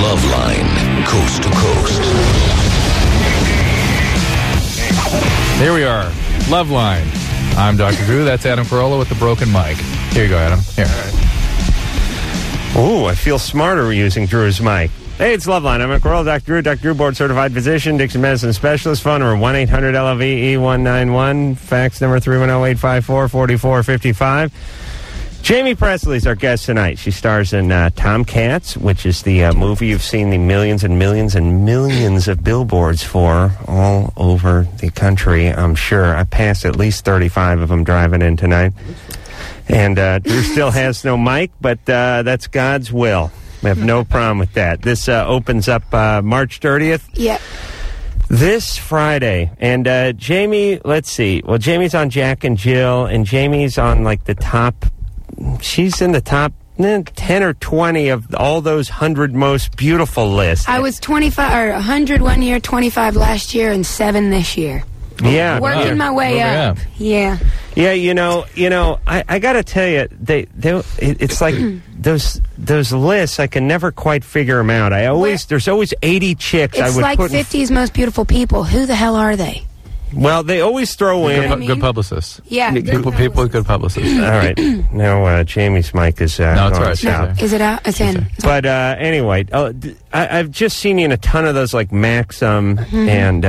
Loveline, coast to coast. Here we are, Loveline. I'm Dr. Drew. That's Adam Carolla with the broken mic. Here you go, Adam. Here. Ooh, I feel smarter using Drew's mic. Hey, it's Loveline. I'm Carolla, Dr. Drew, board-certified physician, Dixon Medicine Specialist. Phone number 1-800-LOVE-191. Fax number 310-854-4455. Jamie Presley's our guest tonight. She stars in Tomcats, which is the movie you've seen the millions and millions and millions of billboards for all over the country, I'm sure. I passed at least 35 of them driving in tonight. And Drew still has no mic, but that's God's will. We have no problem with that. This opens up March 30th. Yep. This Friday. And Jamie, let's see. Well, Jamie's on Jack and Jill, and Jamie's on like the top... She's in the top 10 or 20 of all those 100 most beautiful lists. I was 25 or 100 one year, 25 last year, and 7 this year. Yeah, working my way up. Yeah. Yeah, you know. I got to tell you, it's like those lists. I can never quite figure them out. There's always 80 chicks. It's I would like put 50's most beautiful people. Who the hell are they? Well, they always throw in Good publicists. Yeah, People with good publicists. All right. Now, Jamie's mic is no, it's all right. out. Is it out? It's in. But anyway, I've just seen you in a ton of those, like Maxim and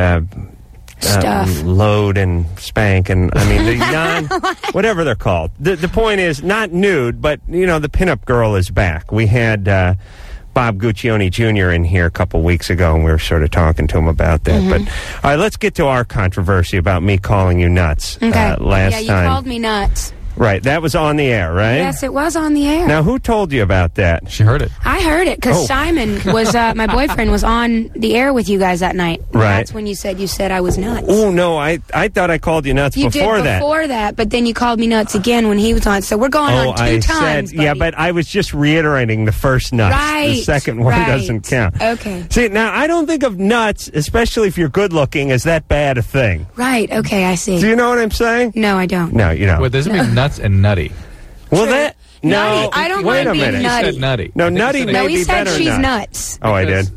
stuff. Load and Spank, and I mean, the whatever they're called. The point is, not nude, but, the pinup girl is back. We had... Bob Guccione Jr. in here a couple weeks ago, and we were sort of talking to him about that. But all right, let's get to our controversy about me calling you nuts last time. Yeah, you called me nuts. Right, that was on the air, right? Yes, it was on the air. Now, who told you about that? She heard it. I heard it because Simon was my boyfriend was on the air with you guys that night. Right. That's when you said I was nuts. Oh no, I thought I called you nuts before that. Before that, but then you called me nuts again when he was on. So we're going on two times. Yeah, but I was just reiterating the first nuts. Right. The second one doesn't count. Okay. See, now I don't think of nuts, especially if you're good looking, as that bad a thing. Right. Okay, I see. Do you know what I'm saying? No, I don't. No, you don't. Wait, there's going to be nuts and nutty. Well, True. no. Nutty. I don't wait mind a minute. being nutty. He said nutty. No, nutty may he be said better. She's nuts. Oh, I did.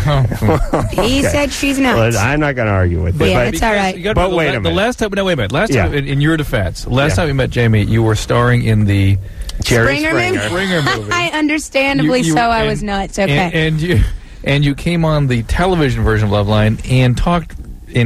He said she's nuts. Well, I'm not going to argue with it. Yeah, it's all right. But wait a minute. The last time, wait a minute. Last time, in your defense, time we met Jamie, you were starring in the Jerry Springer movie. I understandably I was nuts. Okay. And you came on the television version of Loveline and talked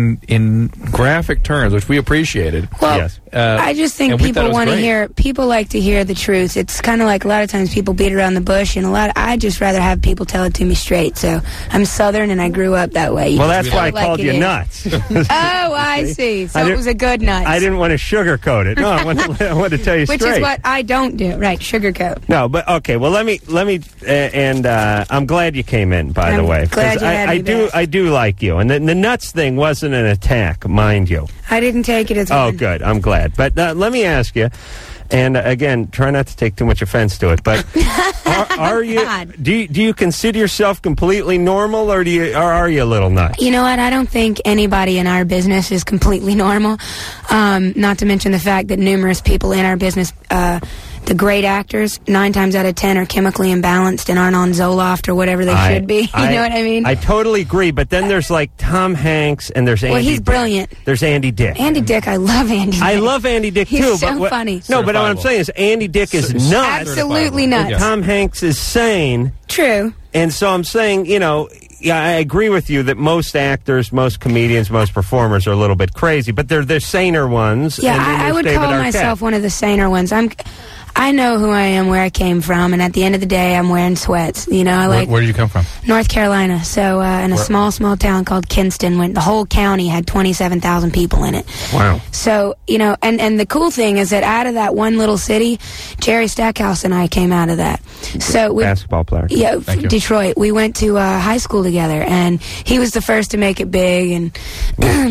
in graphic terms, which we appreciated. Well, yes. I just think people want to hear. People like to hear the truth. It's kind of like a lot of times people beat around the bush, and I just rather have people tell it to me straight. So I'm Southern, and I grew up that way. Well, that's why I called you nuts. Oh, I see. So it was a good nuts. I didn't want to sugarcoat it. No, I wanted to tell you straight. Which is what I don't do. Right, sugarcoat. No, but okay. Well, let me, and I'm glad you came in. By the way, glad you had me back. I do like you, and the nuts thing wasn't an attack, mind you. I didn't take it as one. Oh, good. I'm glad. But let me ask you, and again, try not to take too much offense to it, but are you? Do you consider yourself completely normal, or are you a little nuts? You know what? I don't think anybody in our business is completely normal. Not to mention the fact that numerous people in our business, the great actors, 9 times out of 10 are chemically imbalanced and aren't on Zoloft or whatever they should be. You know what I mean? I totally agree, but then there's like Tom Hanks and there's Andy Well, he's Dick. brilliant. There's Andy Dick. Andy Dick, I love Andy Dick. I love Andy Dick, too. He's so funny. No, but what I'm saying is Andy Dick is nuts. Absolutely nuts. Tom Hanks is sane. True. And so I'm saying, yeah, I agree with you that most actors, most comedians, most performers are a little bit crazy, but they're the saner ones. Yeah, I would call myself one of the saner ones. I know who I am, where I came from, and at the end of the day, I'm wearing sweats. Where did you come from? North Carolina. So in a small town called Kinston, when the whole county had 27,000 people in it. Wow. So, and the cool thing is that out of that one little city, Jerry Stackhouse and I came out of that. So basketball player. Yeah, Detroit. We went to high school together, and he was the first to make it big, and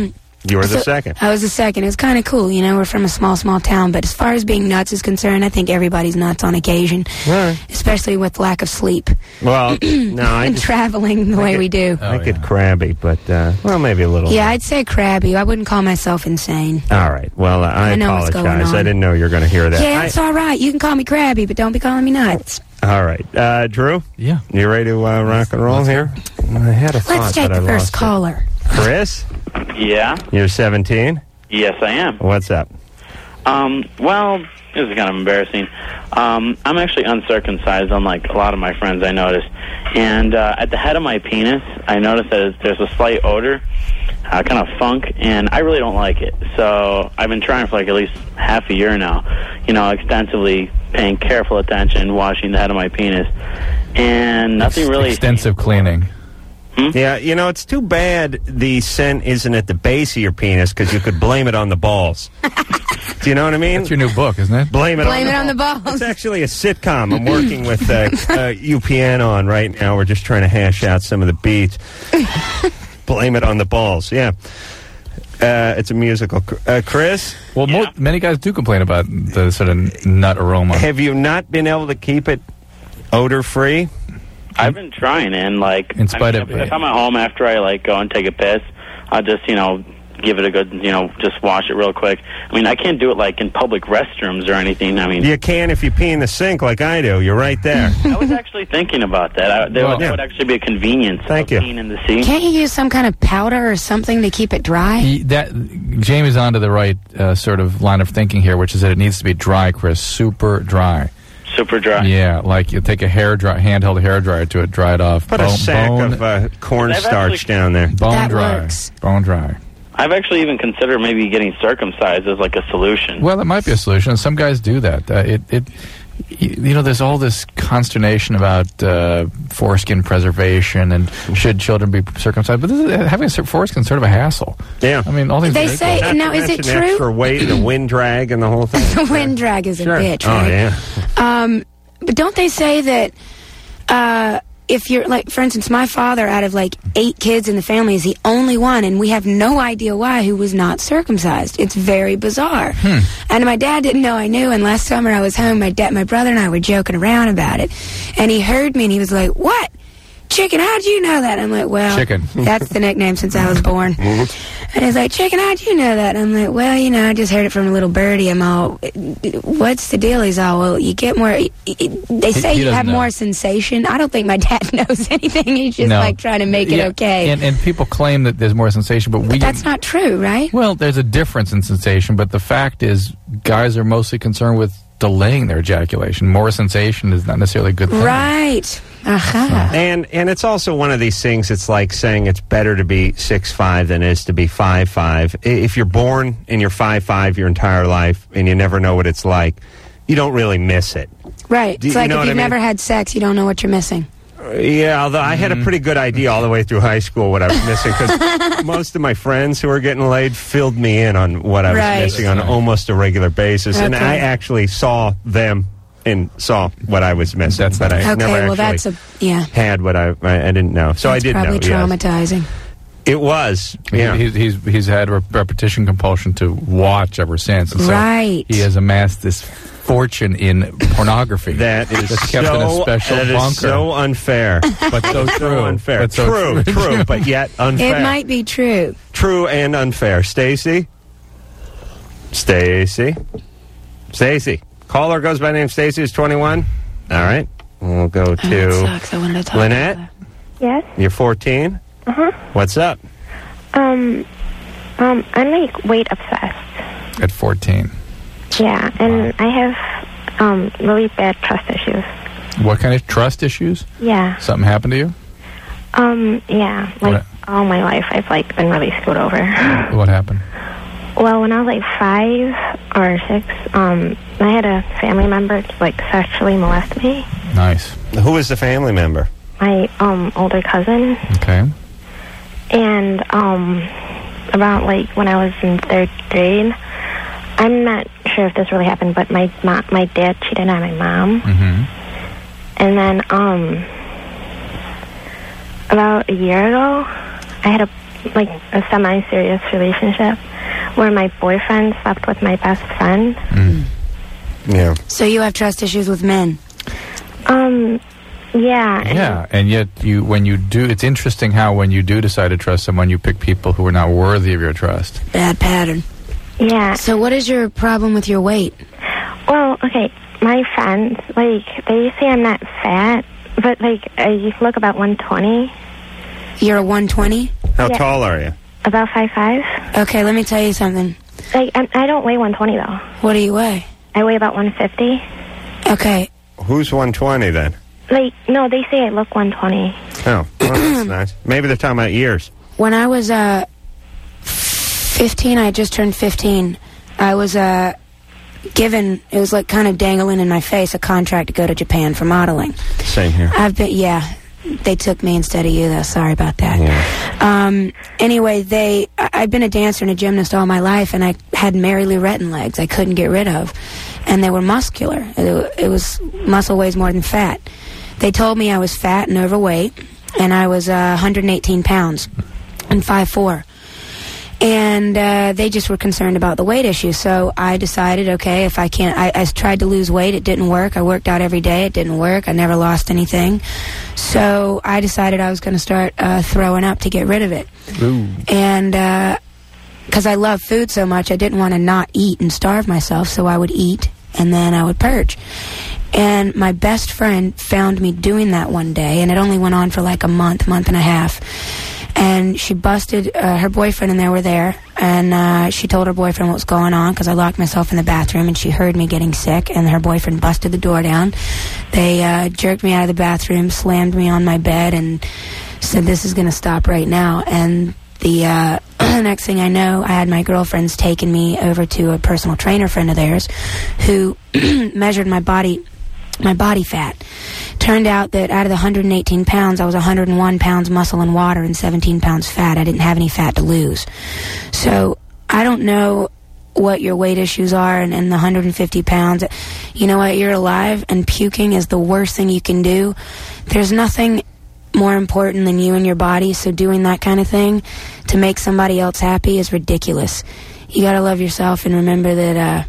You were the second. I was the second. It was kind of cool. You know, we're from a small town. But as far as being nuts is concerned, I think everybody's nuts on occasion. Right. Especially with lack of sleep. Well, no, and traveling the way we do. I get crabby, but, well, maybe a little. Yeah, I'd say crabby. I wouldn't call myself insane. All right. Well, I know what's going apologize. on. I didn't know you were going to hear that. Yeah, it's all right. You can call me crabby, but don't be calling me nuts. All right. Drew? Yeah. You ready to rock and roll here? I had a thought, Let's take but I the first lost it. caller. Chris? Yeah. You're 17? Yes, I am. What's up? Well, this is kind of embarrassing. I'm actually uncircumcised, unlike a lot of my friends, I noticed. And at the head of my penis, I noticed that there's a slight odor, kind of funk, and I really don't like it. So I've been trying for like at least half a year now, extensively paying careful attention, washing the head of my penis. And nothing really... Extensive cleaning. Yeah, it's too bad the scent isn't at the base of your penis because you could blame it on the balls. Do you know what I mean? That's your new book, isn't it? Blame it on the balls. It's actually a sitcom. I'm working with UPN on right now. We're just trying to hash out some of the beats. Blame it on the balls. Yeah. It's a musical. Chris? Well, many guys do complain about the sort of nut aroma. Have you not been able to keep it odor-free? I've been trying, and In spite of if I'm at home after I go and take a piss, I'll just give it a good just wash it real quick. I mean, I can't do it in public restrooms or anything. I mean, you can if you pee in the sink like I do. You're right there. I was actually thinking about that. That would actually be a convenience. Thank you. Peeing in the sink. Can't you use some kind of powder or something to keep it dry? Jamie's onto the right sort of line of thinking here, which is that it needs to be dry, Chris, super dry. Super dry. Yeah, like you take a handheld hair dryer to it, dry it off. Put a sack of cornstarch down there. Bone dry. Works. Bone dry. I've actually even considered maybe getting circumcised as a solution. Well, that might be a solution. Some guys do that. There's all this consternation about foreskin preservation and should children be circumcised. But having a foreskin is sort of a hassle. Yeah. I mean, all things. They say, Not now to is it mention true? extra weight, the wind drag, and the whole thing. The wind drag is a bitch, right? Oh, yeah. But don't they say that if you're, for instance, my father, out of 8 kids in the family, is the only one, and we have no idea why, who was not circumcised. It's very bizarre. And my dad didn't know I knew, and last summer I was home, my brother and I were joking around about it, and he heard me, and he was like, "What? Chicken, how'd you know that?" I'm like, "Well, Chicken. That's the nickname since I was born." And he's like, "Chicken, how'd you know that?" I'm like, "Well, I just heard it from a little birdie." I'm all, "What's the deal?" He's all, "Well, you get more." They say He you have doesn't know. more sensation. I don't think my dad knows anything. He's just trying to make it okay. And people claim that there's more sensation, but That's not true, right? Well, there's a difference in sensation, but the fact is, guys are mostly concerned with delaying their ejaculation. More sensation is not necessarily a good thing. Right. Aha. And it's also one of these things. It's like saying it's better to be 6'5" than it is to be 5'5". If you're born and you're 5'5" your entire life and you never know what it's like, you don't really miss it. Right. Do It's you like know if what you've I mean? never had sex, you don't know what you're missing. Yeah, although I had a pretty good idea all the way through high school what I was missing, because most of my friends who were getting laid filled me in on what I was Right. missing on almost a regular basis, and Okay. I actually saw them and saw what I was missing. That's but I nice. Okay, never well, actually that's had what I didn't know. So that's I did know. probably Yes. traumatizing. It was. Yeah. He's had repetition compulsion to watch ever since. And so Right. he has amassed this fortune in pornography. That is That's kept in a special that bunker. is so unfair. But so true. So unfair. But so true, but yet unfair. It might be true. True and unfair. Stacy? Caller goes by name Stacy, is 21. All right. We'll go That to sucks. I wanted to talk Lynette. about Yes. You're 14? Uh-huh. What's up? I'm weight obsessed. At 14. Yeah, and I have really bad trust issues. What kind of trust issues? Yeah. Something happened to you? Yeah. What? All my life I've been really screwed over. What happened? Well, when I was 5 or 6, I had a family member sexually molest me. Nice. Who is the family member? My older cousin. Okay. And about when I was in 3rd grade, I'm not sure if this really happened, but my dad cheated on my mom. Mm-hmm. And then about a year ago, I had like a semi-serious relationship where my boyfriend slept with my best friend. Yeah. So you have trust issues with men? Yeah. Yeah, and yet when you do, it's interesting how when you do decide to trust someone, you pick people who are not worthy of your trust. Bad pattern. Yeah. So what is your problem with your weight? Well, okay, my friends, like, they say I'm not fat, but, like, I look about 120. You're a 120? How Yeah. tall are you? About 5'5". Okay, let me tell you something. Like, I don't weigh 120, though. What do you weigh? I weigh about 150. Okay. Who's 120 then? Like, no, they say I look 120. Oh, well, that's nice. Maybe they're talking about years. When I was 15, I just turned 15. I was given, it was like kind of dangling in my face, a contract to go to Japan for modeling. Same here. They took me instead of you, though. Sorry about that. Yeah. Anyway, I'd been a dancer and a gymnast all my life, and I had Mary Lou Retton legs I couldn't get rid of. And they were muscular. It was muscle weighs more than fat. They told me I was fat and overweight, and I was 118 pounds and 5'4". And they just were concerned about the weight issue. So I decided, okay, if I can't, I tried to lose weight. It didn't work. I worked out every day. It didn't work. I never lost anything. So I decided I was going to start throwing up to get rid of it. Ooh. And because I love food so much, I didn't want to not eat and starve myself. So I would eat, and then I would purge. And my best friend found me doing that one day, and it only went on for like a month and a half. And she busted, her boyfriend and they were there, and she told her boyfriend what was going on, because I locked myself in the bathroom, and she heard me getting sick, and her boyfriend busted the door down. They jerked me out of the bathroom, slammed me on my bed, and said, "This is going to stop right now." And the next thing I know, I had my girlfriends taking me over to a personal trainer friend of theirs who measured my body fat. Turned out that out of the 118 pounds, I was 101 pounds muscle and water and 17 pounds fat. I didn't have any fat to lose. So I don't know what your weight issues are and the 150 pounds. You know what? You're alive, and puking is the worst thing you can do. There's nothing more important than you and your body, so doing that kind of thing to make somebody else happy is ridiculous. You gotta love yourself and remember that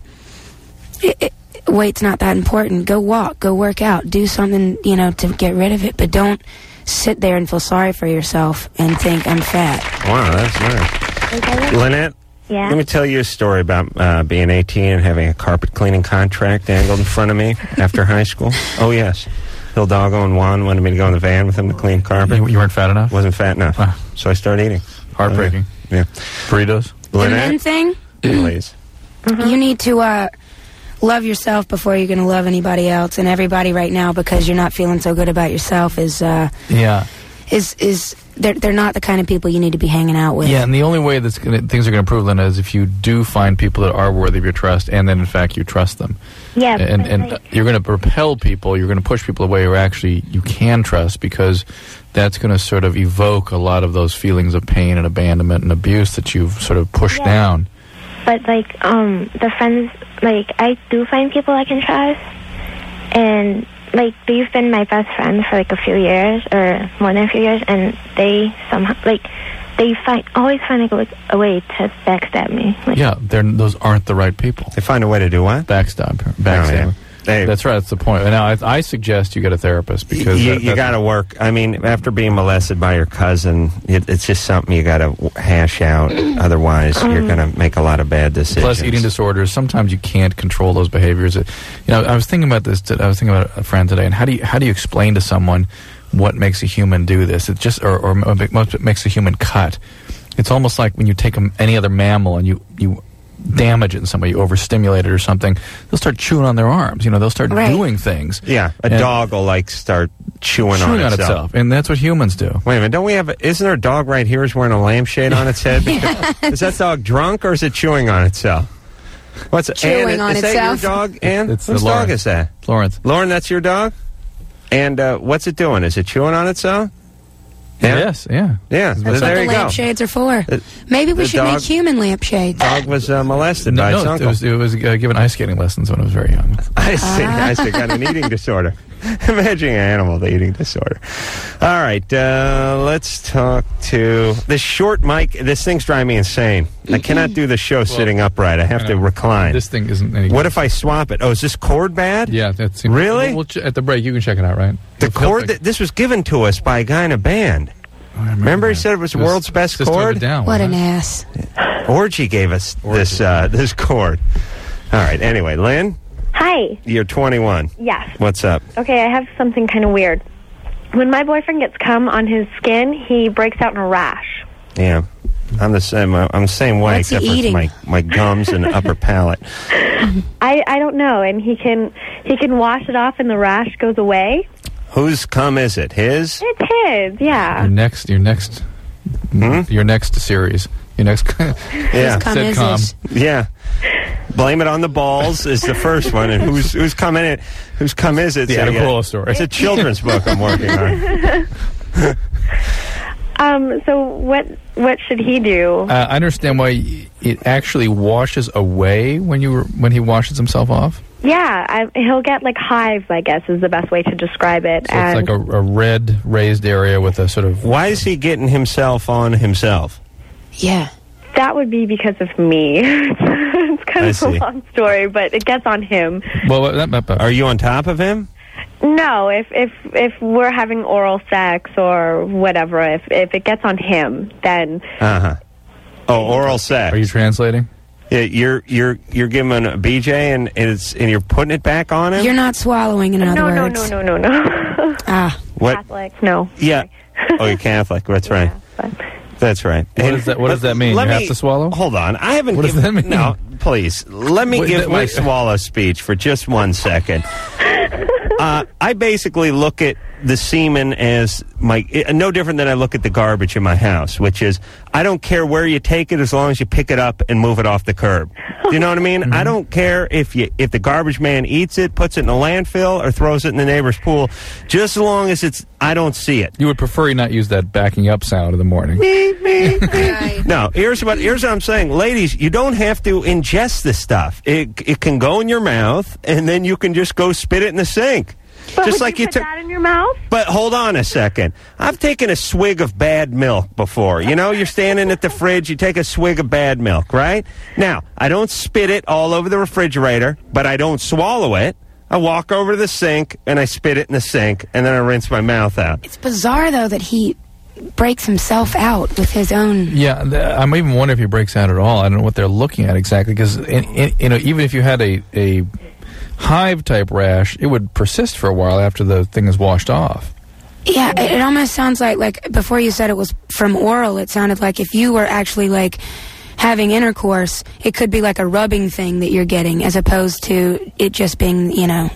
weight's not that important. Go walk, go work out, do something, to get rid of it, but don't sit there and feel sorry for yourself and think I'm fat. Wow, that's nice. Lynette, Yeah. let me tell you a story about being 18 and having a carpet cleaning contract dangled in front of me after high school. Oh, yes. Hidalgo and Juan wanted me to go in the van with them to clean carpet. You weren't fat enough? Wasn't fat enough. Ah. So I started eating. Heartbreaking. Yeah. Burritos? The men Lynette, thing, please. you need to love yourself before you're going to love anybody else, and everybody right now, because you're not feeling so good about yourself, is they're not the kind of people you need to be hanging out with. Yeah, and the only way things are going to improve, Lynn, is if you do find people that are worthy of your trust, and then in fact you trust them. Yeah. And you're going to repel people, you're going to push people away who actually you can trust, because that's going to sort of evoke a lot of those feelings of pain and abandonment and abuse that you've sort of pushed down. But, the friends, I do find people I can trust. And, they've been my best friends for, a few years, or more than a few years, and they somehow, they always find a way to backstab me. Yeah, those aren't the right people. They find a way to do what? Backstab. Oh, yeah. That's right, that's the point. Now, I suggest you get a therapist, because you got to work. I mean, after being molested by your cousin, it's just something you got to hash out. Otherwise, you're going to make a lot of bad decisions. Plus, eating disorders, sometimes you can't control those behaviors. I was thinking about this. I was thinking about a friend today, and how do you explain to someone what makes a human do this? It just or what makes a human cut. It's almost like when you take any other mammal and you damage it in some way, you overstimulate it or something, they'll start chewing on their arms. They'll start doing things. Yeah, a dog will start chewing on itself. And that's what humans do. Wait a minute, isn't there a dog right here who's wearing a lampshade on its head? Is that dog drunk, or is it chewing on itself? What's chewing on itself? Is that your dog, Ann? Whose dog is that? Lawrence. Lauren, that's your dog? And what's it doing? Is it chewing on itself? Yeah? Yes, yeah. Yeah, That's there what the you go. lampshades are for. Maybe we should make human lampshades. Dog was molested by its uncle. It was given ice skating lessons when I was very young. I see. Got an eating disorder. Imagine an animal with eating disorder. All right, let's talk to this short mic. This thing's driving me insane. I cannot do the show sitting upright. I have to recline. This thing isn't any What good. if I swap it? Oh, is this cord bad? Yeah, that's Really? At the break, you can check it out, right? The It feels cord, like- this was given to us by a guy in a band. Oh, I Remember he that. said it was the It world's best System of a cord? Down, What wasn't an it? ass. Orgy gave us this cord. All right, anyway, Lynn, Hi. you're 21. Yes. What's up? Okay, I have something kind of weird. When my boyfriend gets cum on his skin, he breaks out in a rash. Yeah, I'm the same. I'm the same way, What's he except eating? for my gums and upper palate. I don't know, and he can wash it off and the rash goes away. Whose cum is it? His? It's his, yeah. Your next series. Your next Yeah, Cum is sitcom. this? yeah. Blame it on the balls is the first one, and who's cum in it? Whose cum is it? The Adam Carolla story. It's a children's book I'm working on. So what should he do? I understand why it actually washes away when he washes himself off. Yeah, he'll get like hives, I guess, is the best way to describe it. So it's like a red raised area with a sort of. Why is he getting himself on himself? Yeah. that would be because of me. It's kind I of see. a long story, but it gets on him. Well, Are you on top of him? No, if we're having oral sex or whatever, if it gets on him, then Oh, oral sex. Are you translating? Yeah, you're giving him a BJ and you're putting it back on him. You're not swallowing, in other words. No. Ah. What? Catholic, no. Yeah. Oh, you're Catholic. That's right. But That's right. What does that mean? Let You me- have to swallow? Hold on. I haven't. What does given, that mean? No, please. Let me Wait, give that- my wait. swallow speech for just 1 second. I basically look at the semen as no different than I look at the garbage in my house, which is I don't care where you take it as long as you pick it up and move it off the curb. Do you know what I mean? I don't care if the garbage man eats it, puts it in a landfill, or throws it in the neighbor's pool, just as long as I don't see it. You would prefer you not use that backing up sound in the morning. No, here's what I'm saying. Ladies, you don't have to ingest this stuff. It can go in your mouth, and then you can just go spit it in the sink. But Just would like you you put took. that in your mouth? But hold on a second. I've taken a swig of bad milk before. You know, you're standing at the fridge, you take a swig of bad milk, right? Now, I don't spit it all over the refrigerator, but I don't swallow it. I walk over to the sink, and I spit it in the sink, and then I rinse my mouth out. It's bizarre, though, that he breaks himself out with his own... Yeah, I'm even wondering if he breaks out at all. I don't know what they're looking at exactly, because even if you had a hive-type rash, it would persist for a while after the thing is washed off. Yeah, it almost sounds like before you said it was from oral, it sounded like if you were actually, like, having intercourse, it could be like a rubbing thing that you're getting, as opposed to it just being,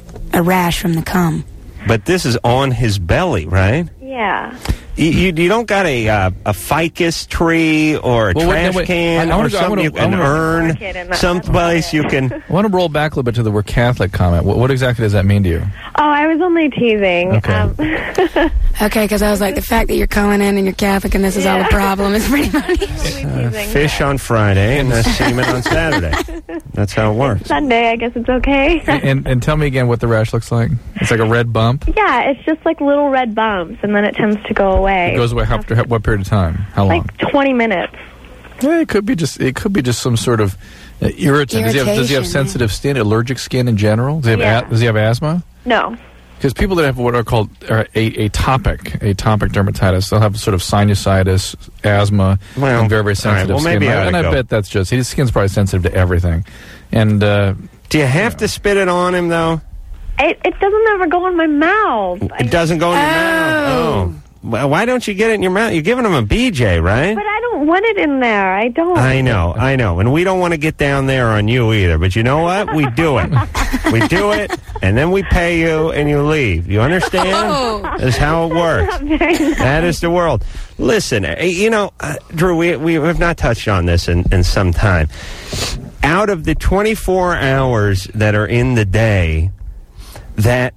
a rash from the cum. But this is on his belly, right? Yeah. You don't got a ficus tree or a Well, wait, trash no, wait. can I or wanna- something, I an wanna- urn, Mark it in the- someplace you can... I want to roll back a little bit to the "we're Catholic" comment. What exactly does that mean to you? Oh, I was only teasing. Okay. Okay, because I was like, the fact that you're calling in and you're Catholic and this is all a problem is pretty funny. Fish on Friday and semen on Saturday. That's how it works. Sunday, I guess it's okay. And tell me again what the rash looks like. It's like a red bump. Yeah, it's just like little red bumps, and then it tends to go away. It goes away after what period of time? How long? like 20 minutes. Well, it could be just some sort of irritant. Does he have Irritation, sensitive skin, allergic skin in general? Does he have asthma? No. Because people that have what are called atopic dermatitis, they'll have sort of sinusitis, asthma, Well, and very, very all right, sensitive well, skin. maybe I ought And to I go. bet that's just his skin's probably sensitive to everything. And Do you have to spit it on him, though? It doesn't ever go in my mouth. It doesn't go in your mouth. Oh. Well, why don't you get it in your mouth? You're giving him a BJ, right? But I don't want it in there. I don't. I know. And we don't want to get down there on you either. But you know what? We do it. We do it, and then we pay you, and you leave. You understand? That's how it works. That is the world. Listen, Drew, we have not touched on this in some time. Out of the 24 hours that are in the day, that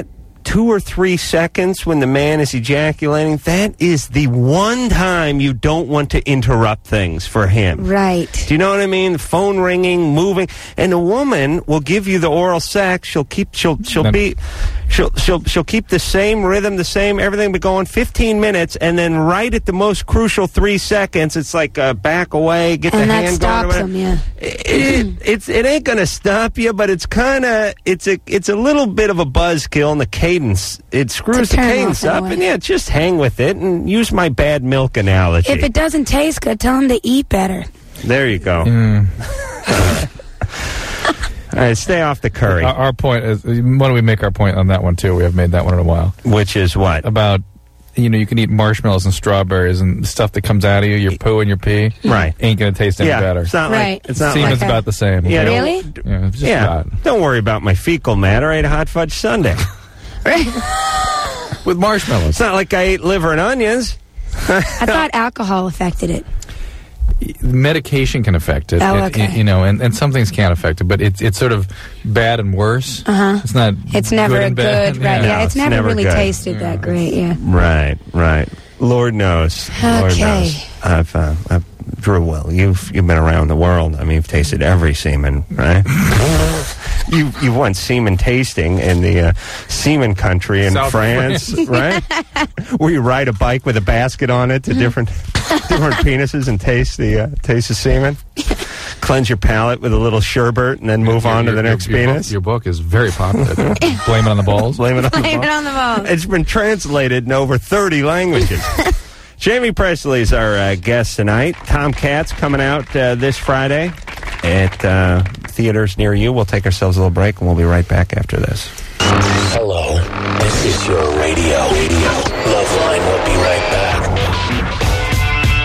2 or 3 seconds when the man is ejaculating, that is the one time you don't want to interrupt things for him. Right. Do you know what I mean? Phone ringing, moving, and the woman will give you the oral sex. She'll She'll keep the same rhythm, the same everything, but going 15 minutes, and then right at the most crucial 3 seconds, it's like back away, get And the that hand going. stops them, yeah. It ain't gonna stop you, but it's kind of it's a little bit of a buzzkill, and the cadence it screws the turn off cadence in a up, way. and yeah, just hang with it and use my bad milk analogy. If it doesn't taste good, tell them to eat better. There you go. All right, stay off the curry. Our point is, why don't we make our point on that one too? We haven't made that one in a while. Which is what? About, you can eat marshmallows and strawberries and stuff that comes out of you, your poo and your pee. Right. Ain't going to taste any better. It's not Right. like it's not Semen's like about the same. Yeah, Really? Yeah, it's just yeah. about- Don't worry about my fecal matter. I ate a hot fudge sundae. with marshmallows. It's not like I ate liver and onions. I thought alcohol affected it. Medication can affect it. Oh, It- okay. and some things can't affect it, but it's sort of bad and worse. It's not. It's never good a and bad. good, right? No, Yeah, it's it's never never really good. tasted that great. Yeah. Right. Lord knows. Lord Okay. knows. I've Drew, well, you've been around the world. I mean, you've tasted every semen, right? You've won semen tasting in the semen country in South France, right? Where you ride a bike with a basket on it to different penises and taste the semen. Cleanse your palate with a little sherbet and then move on to the next penis. Your book is very popular. Blame it on the balls. Blame it on the Blame ball. it on the ball. It's been translated in over 30 languages. Jamie Presley's our guest tonight. Tom Katz coming out this Friday at theaters near you. We'll take ourselves a little break, and we'll be right back after this. Hello, this is your radio. Loveline will be right back.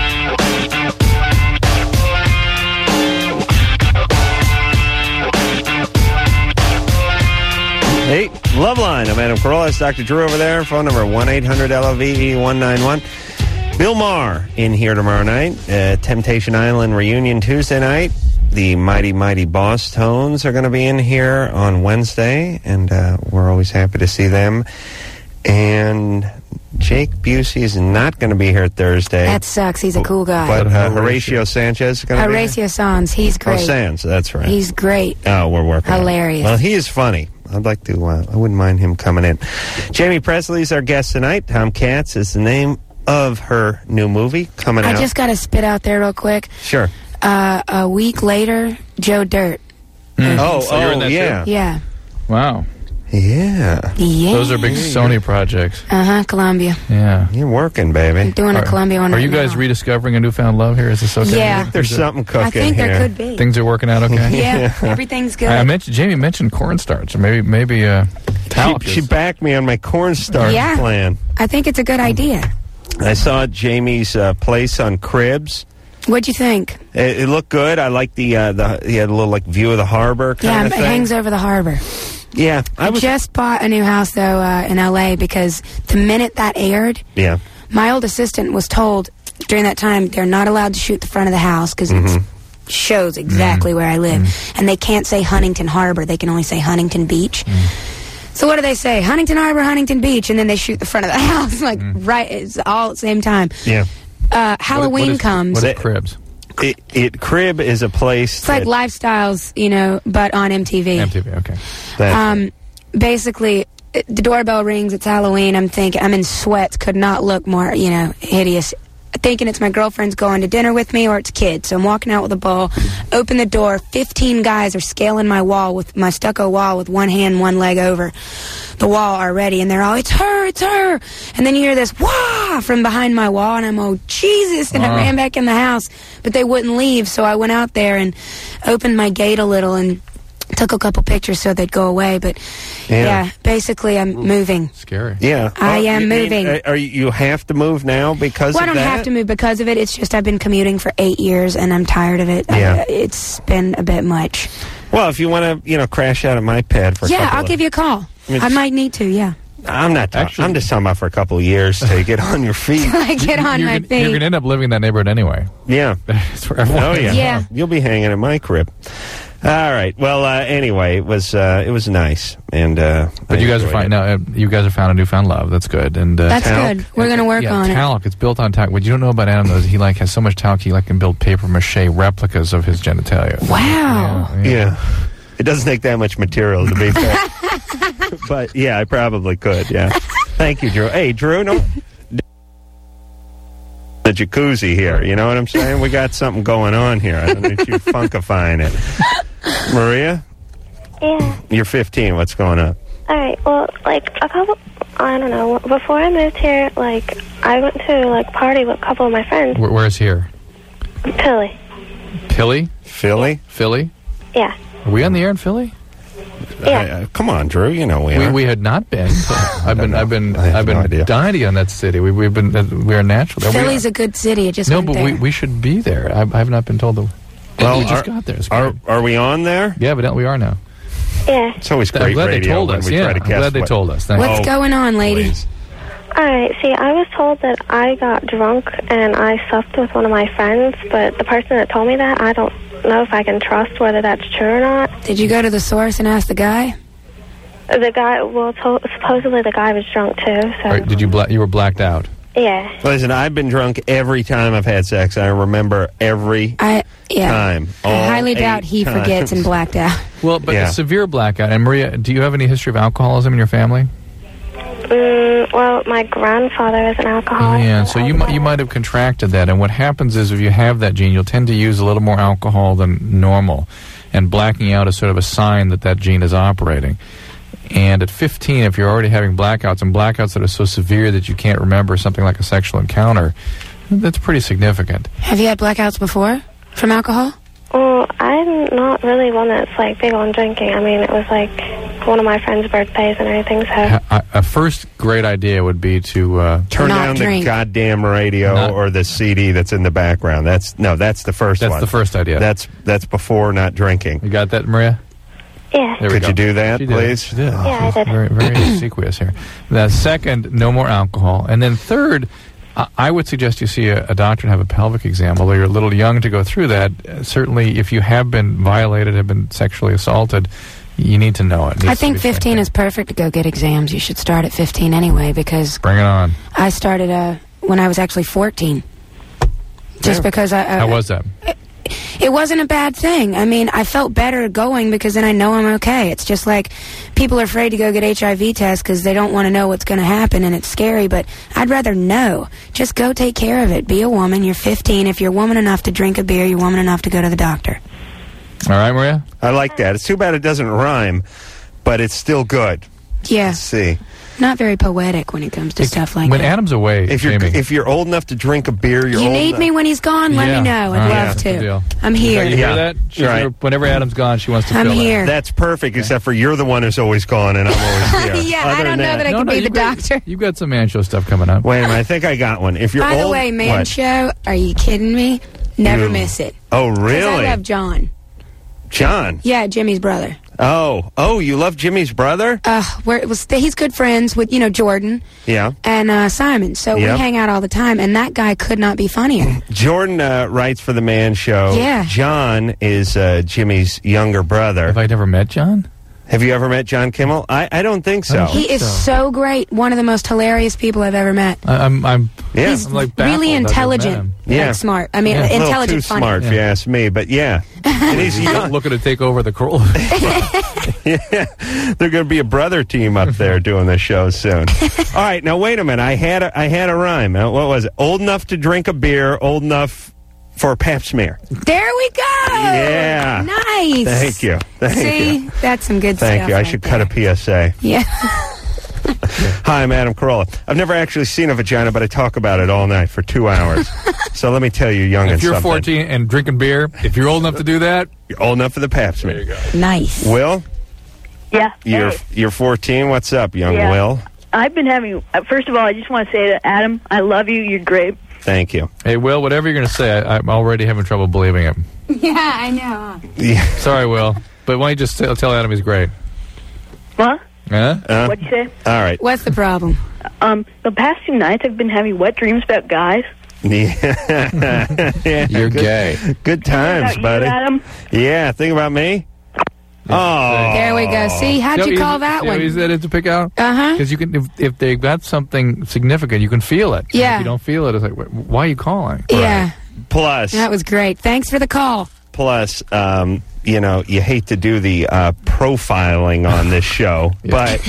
Hey, Loveline. I'm Adam Carolla. It's Dr. Drew over there. Phone number 1-800-LOVE-191. Bill Maher in here tomorrow night. Temptation Island reunion Tuesday night. The Mighty Mighty Boss Tones are going to be in here on Wednesday, and we're always happy to see them. And Jake Busey is not going to be here Thursday. That sucks. He's a cool guy. But Horatio Sanchez is going to be here. Horatio Sanz, he's great. Oh, Sands, that's right. He's great. Oh, we're working on it. Hilarious. Well, he is funny. I'd like to, I wouldn't mind him coming in. Jamie Presley's our guest tonight. Tom Katz is the name of her new movie coming out. I just got to spit out there real quick. Sure. A week later, Joe Dirt. So you're in that yeah. Yeah. Wow. Yeah. Yeah. Those are big Sony projects. Columbia. Yeah. You're working, baby. Doing a Columbia one Are right you guys now. rediscovering a newfound love here? Is this okay? Yeah. There's something cooking I think here. there could be. Things are working out okay? Yeah, everything's good. I mentioned Jamie mentioned cornstarch. So maybe talc She is- backed me on my cornstarch Yeah. plan. I think it's a good idea. I saw Jamie's place on Cribs. What'd you think? It looked good. I like he had a little like view of the harbor kind Yeah, of it thing. hangs over the harbor. Yeah, I just bought a new house, though, in L.A. because the minute that aired, Yeah. my old assistant was told during that time they're not allowed to shoot the front of the house because it shows exactly where I live. And they can't say Huntington Harbor. They can only say Huntington Beach. So what do they say? Huntington Harbor, Huntington Beach, and then they shoot the front of the house. Like, right, it's all at the same time. Yeah. Halloween comes. What is Cribs? Crib is a place. It's like Lifestyles, but on MTV. MTV, okay. Basically, the doorbell rings. It's Halloween. I'm thinking, I'm in sweats. Could not look more, hideous. Thinking it's my girlfriend's going to dinner with me or it's kids. So I'm walking out with a bowl. Open the door. 15 guys are scaling my wall with my stucco wall with one hand, one leg over the wall already. And they're all, it's her, it's her. And then you hear this, wah, from behind my wall. And I'm, oh, Jesus. And I ran back in the house. But they wouldn't leave. So I went out there and opened my gate a little and took a couple pictures so they'd go away. But yeah basically I'm moving. Scary. Yeah. I am you mean, moving. You have to move now because Well, I of don't that? have to move because of it. It's just I've been commuting for 8 years and I'm tired of it. Yeah. It's been a bit much. Well, if you want to, crash out at my pad for a Yeah, couple I'll give you a call. mean, I might need to, yeah. I'm not talking. Actually- I'm just talking about for a couple of years to get on your feet. I get on you're my gonna, You're going feet. to end up living in that neighborhood anyway. Yeah. It's where everyone Oh yeah. Yeah. You'll be hanging at my crib. All right. Well, anyway, it was nice, and But you guys are fine now. You guys have found a newfound love. That's good. And That's talc. good. We're going to work on it. talc. It's built on talc. What you don't know about Adam though is he has so much talc he can build paper mache replicas of his genitalia. Wow. Yeah. It doesn't take that much material to be fair. But yeah, I probably could. Yeah. Thank you, Drew. Hey, Drew, no. The jacuzzi here. You know what I'm saying? We got something going on here. I don't need you funkifying it. Maria? Yeah. You're 15. What's going on? All right. Well, like I don't know. Before I moved here, like I went to like party with a couple of my friends. Where's here? Philly. Philly? Philly? Yeah. Are we on the air in Philly? Yeah. Come on, Drew. You know we are. We had not been. I've been no idea. dying on that city. We are natural. Philly's a good city. It just no, went but there. we should be there. I have not been told. Well, we just got there. It's great. Are we on there? Yeah, evidently we are now. Yeah. It's always I'm great glad radio they told when us. we Yeah, try to I'm guess glad they what- told us. Thank What's you. going on, lady? Please. All right. See, I was told that I got drunk and I slept with one of my friends, but the person that told me that, I don't know if I can trust whether that's true or not. Did you go to the source and ask the guy? The guy, well, supposedly the guy was drunk too. So All right, did you were blacked out? yeah. Listen, I've been drunk every time I've had sex. I remember every Yeah. time. I All highly 8 doubt he times. forgets and blacked out. Well, but Yeah. a severe blackout. And Maria, do you have any history of alcoholism in your family? Well, my grandfather is an alcoholic. Yeah, so you might have contracted that. And what happens is if you have that gene, you'll tend to use a little more alcohol than normal. And blacking out is sort of a sign that that gene is operating. And at 15, if you're already having blackouts, and blackouts that are so severe that you can't remember something like a sexual encounter, that's pretty significant. Have you had blackouts before from alcohol? Well, I'm not really one that's like big on drinking. I mean, it was like one of my friend's birthdays and everything, so. A first great idea would be to Turn Not down drink. the goddamn radio Not- or the CD that's in the background. That's the first one. That's the first idea. That's before not drinking. You got that, Maria? Yeah. There we Could go. you do that, She did. please? She did. Yeah, I did. Very, very obsequious here. The second, no more alcohol. And then third, I would suggest you see a doctor and have a pelvic exam. Although you're a little young to go through that, certainly if you have been violated, have been sexually assaulted, you need to know it. I think 15 is perfect to go get exams. You should start at 15 anyway, because Bring it on. I started when I was actually 14. Just because How was that? it wasn't a bad thing. I mean, I felt better going because then I know I'm okay. It's just like people are afraid to go get HIV tests because they don't want to know what's going to happen, and it's scary, but I'd rather know. Just go take care of it. Be a woman. You're 15. If you're woman enough to drink a beer, you're woman enough to go to the doctor. All right, Maria? I like that. It's too bad it doesn't rhyme, but it's still good. Yeah. Let's see. Not very poetic when it comes to stuff like when that. Adam's away, If you're old enough to drink a beer, you're You old need enough. me when he's gone? Let me know. I'd All right, love that's the deal. to. I'm here. You hear Yeah. that? She's Right. Whenever Adam's gone, she wants to I'm fill in. here. That's perfect, except for you're the one who's always gone and I'm always here. Yeah, I Other don't than know that I No, could no, be you the got- doctor. You've got some man show stuff coming up. Wait a minute, I think I got one. If you're By old, the way, man what? show, are you kidding me? Never You- miss it. Oh, 'Cause really? I love John. John. Yeah, Jimmy's brother. Oh, you love Jimmy's brother? He's good friends with, Jordan Yeah. and Simon. So Yep. we hang out all the time, and that guy could not be funnier. Jordan writes for the Man Show. Yeah. John is Jimmy's younger brother. Have I never met John? Have you ever met John Kimmel? I don't think so. He is so great. One of the most hilarious people I've ever met. I'm Yeah. He's I'm like baffled really I've never met intelligent. him. Yeah. Like smart. I mean, a little intelligent, too funny. smart, if you ask me. But yeah, and he's young. Looking to take over the Kroll. Yeah, they're going to be a brother team up there doing this show soon. All right, now wait a minute. I had a rhyme. Now, what was it? Old enough to drink a beer, old enough for a pap smear. There we go. Yeah. Nice. Thank you. See, that's some good stuff. Thank you. I right should there. cut a PSA. Yeah. Hi, I'm Adam Carolla. I've never actually seen a vagina, but I talk about it all night for 2 hours. So let me tell you, young If and you're something. 14 and drinking beer, if you're old enough to do that, You're old enough for the pap smear. there you go. Nice. Will, Yeah. you're Hey, you're 14. What's up, young Yeah. Will? I've been having. First of all, I just want to say that Adam, I love you. You're great. Thank you. Hey, Will, whatever you're going to say, I'm already having trouble believing it. Yeah, I know. Yeah. Sorry, Will. But why don't you just tell Adam he's great? Huh? Huh? What'd you say? All right. What's the problem? The past 2 nights I've been having wet dreams about guys. Yeah. You're gay. Good times, About buddy. you, Adam. Yeah, think about me. Oh, There we go. See, how'd you call that You know, one? is that it to pick out? Uh-huh. Because you can, if they've got something significant, you can feel it. And Yeah. If you don't feel it, it's like, why are you calling? Yeah, plus, that was great. Thanks for the call. plus, you hate to do the profiling on this show, but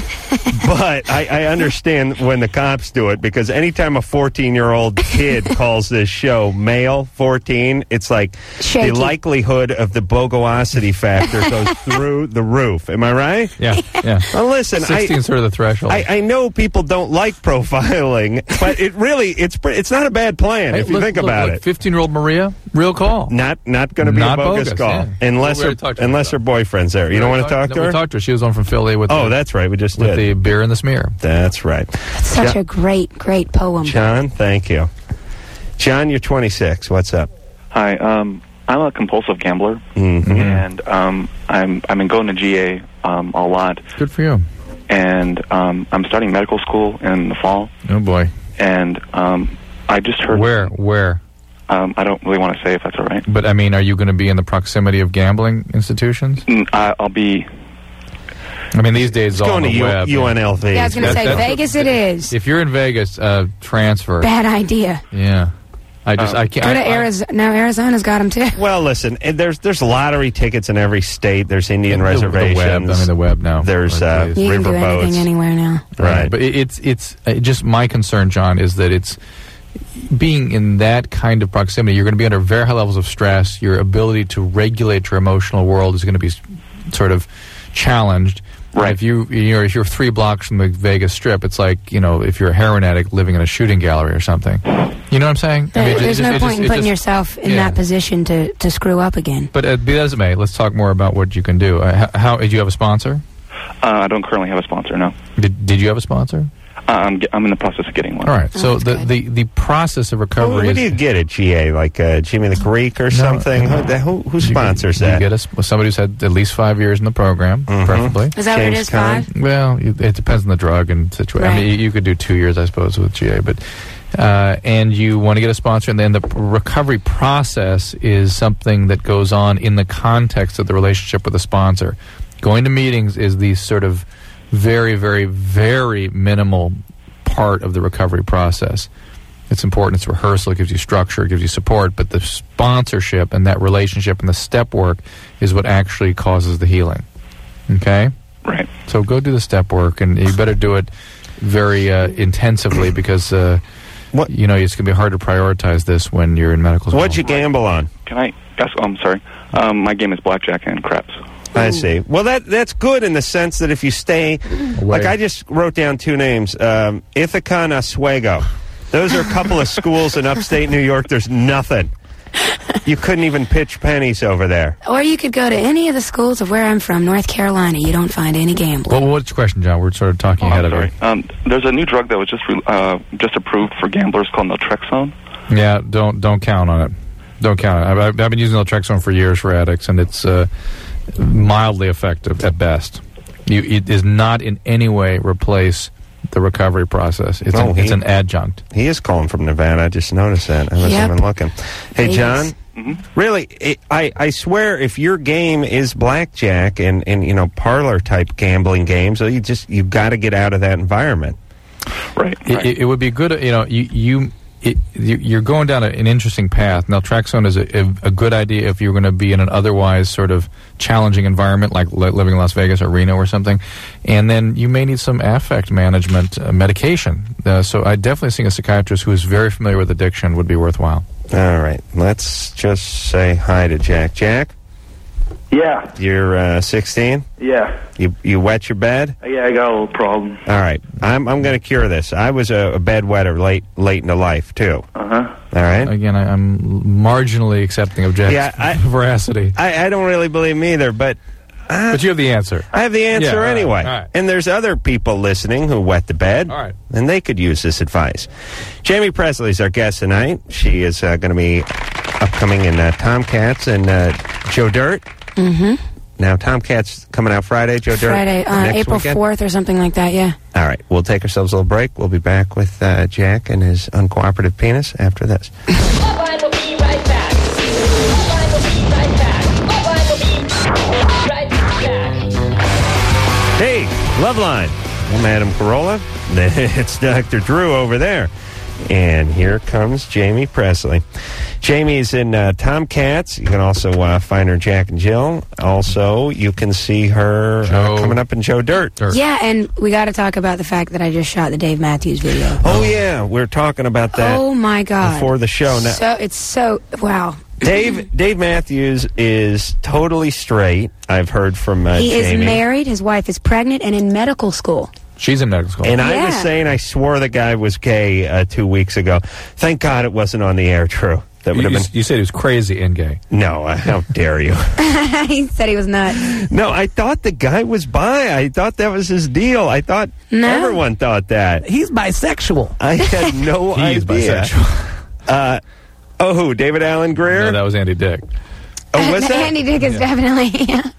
I understand when the cops do it, because anytime a 14-year-old kid calls this show male 14, it's like Shaky. the likelihood of the bogosity factor goes through the roof. Am I right? Yeah. Well, listen, 16 is sort of the threshold. I know people don't like profiling, but it's not a bad plan if you think about it. 15-year-old Maria, real call. Not going to be Not a bogus call, yeah. unless her boyfriend's there. You don't want to talk to her? We talked to her. She was on from Philly with that's right. We just with did. the beer and the smear. That's right. That's such a great poem. John, thank you. John, you're 26. What's up? Hi. I'm a compulsive gambler, Mm-hmm. and I've been going to GA a lot. Good for you. And I'm starting medical school in the fall. Oh boy. And I just heard where. I don't really want to say if that's all right. But I mean, are you going to be in the proximity of gambling institutions? I'll be. I mean, these days it's all on the web. UNLV. Yeah, I was going to say Vegas. It is. If you're in Vegas, transfer. Bad idea. Yeah. I can't. Go to Arizona. Now Arizona's got them too. Well, listen, there's lottery tickets in every state. There's Indian reservations. The web. I mean, the web now. There's you can do riverboats. anything anywhere now. Right. But it's just my concern, John, is that it's being in that kind of proximity. You're going to be under very high levels of stress. Your ability to regulate your emotional world is going to be sort of challenged. Right. If you're 3 blocks from the Vegas Strip, it's like, if you're a heroin addict living in a shooting gallery or something. You know what I'm saying? There's no point in putting yourself in that position to screw up again. But be that as it may, let's talk more about what you can do. How did you have a sponsor? I don't currently have a sponsor. No. Did you have a sponsor? I'm in the process of getting one. All right. So the process of recovery. Where do you get it, GA? Like Jimmy the Greek or something? Who sponsors that? You get somebody who's had at least 5 years in the program, preferably. Is that what it is? 5? Well, it depends on the drug and situation. Right. I mean, you could do 2 years, I suppose, with GA, but and you want to get a sponsor, and then the recovery process is something that goes on in the context of the relationship with the sponsor. Going to meetings is the sort of very, very, very minimal part of the recovery process. It's important. It's rehearsal. It gives you structure. It gives you support. But the sponsorship and that relationship and the step work is what actually causes the healing. Okay? Right. So go do the step work, and you better do it very intensively because it's going to be hard to prioritize this when you're in medical school. What'd you gamble on? Can I ask? I'm sorry. My game is blackjack and craps. I see. Well, that's good in the sense that if you stay... Like, I just wrote down 2 names. Ithaca and Oswego. Those are a couple of schools in upstate New York. There's nothing. You couldn't even pitch pennies over there. Or you could go to any of the schools of where I'm from, North Carolina. You don't find any gambling. Well, what's your question, John? We're sort of talking ahead of it. There's a new drug that was just approved for gamblers called naltrexone. Yeah, don't count on it. Don't count on it. I've been using naltrexone for years for addicts, and it's mildly effective at best. It does not in any way replace the recovery process. It's an adjunct. He is calling from Nevada. I just noticed that. I wasn't even looking. Hey, John, really, I swear if your game is blackjack and parlor-type gambling games, you've got to get out of that environment. Right. It would be good, you're going down an interesting path. Naltrexone is a good idea if you're going to be in an otherwise sort of challenging environment, like living in Las Vegas or Reno or something. And then you may need some affect management medication. So I definitely think a psychiatrist who is very familiar with addiction would be worthwhile. All right. Let's just say hi to Jack. Jack? Yeah. You're 16? Yeah. You wet your bed? Yeah, I got a little problem. All right. I'm going to cure this. I was a bedwetter late into life, too. Uh-huh. All right? Again, I'm marginally accepting of Jack's veracity. I don't really believe him either, but you have the answer. I have the answer anyway. All right. And there's other people listening who wet the bed. All right. And they could use this advice. Jamie Presley's our guest tonight. She is going to be upcoming in Tomcats and Joe Dirt. Mm-hmm. Now, Tomcats coming out Friday, Joe Dirt? Friday, April 4th or something like that, yeah. All right. We'll take ourselves a little break. We'll be back with Jack and his uncooperative penis after this. Loveline will be right back. Loveline will be right back. Loveline will be right back. Hey, Loveline. I'm Adam Carolla. It's Dr. Drew over there. And here comes Jamie Presley. Jamie's in Tom Cats. You can also find her Jack and Jill. Also, you can see her coming up in Joe Dirt. Yeah, and we got to talk about the fact that I just shot the Dave Matthews video. Oh, yeah. We're talking about that. Oh, my God. Before the show. Now, Wow. Dave Matthews is totally straight. I've heard from He Jamie. is married. His wife is pregnant and in medical school. She's in medical school. And I was saying I swore the guy was gay 2 weeks ago. Thank God it wasn't on the air, True. That would have been. You said he was crazy and gay. No, how dare you? He said he was nuts. No, I thought the guy was bi. I thought that was his deal. I thought everyone thought that. He's bisexual. I had no idea. He's bisexual. Who? David Allen Greer? No, that was Andy Dick. Oh, was that? Andy Dick is definitely.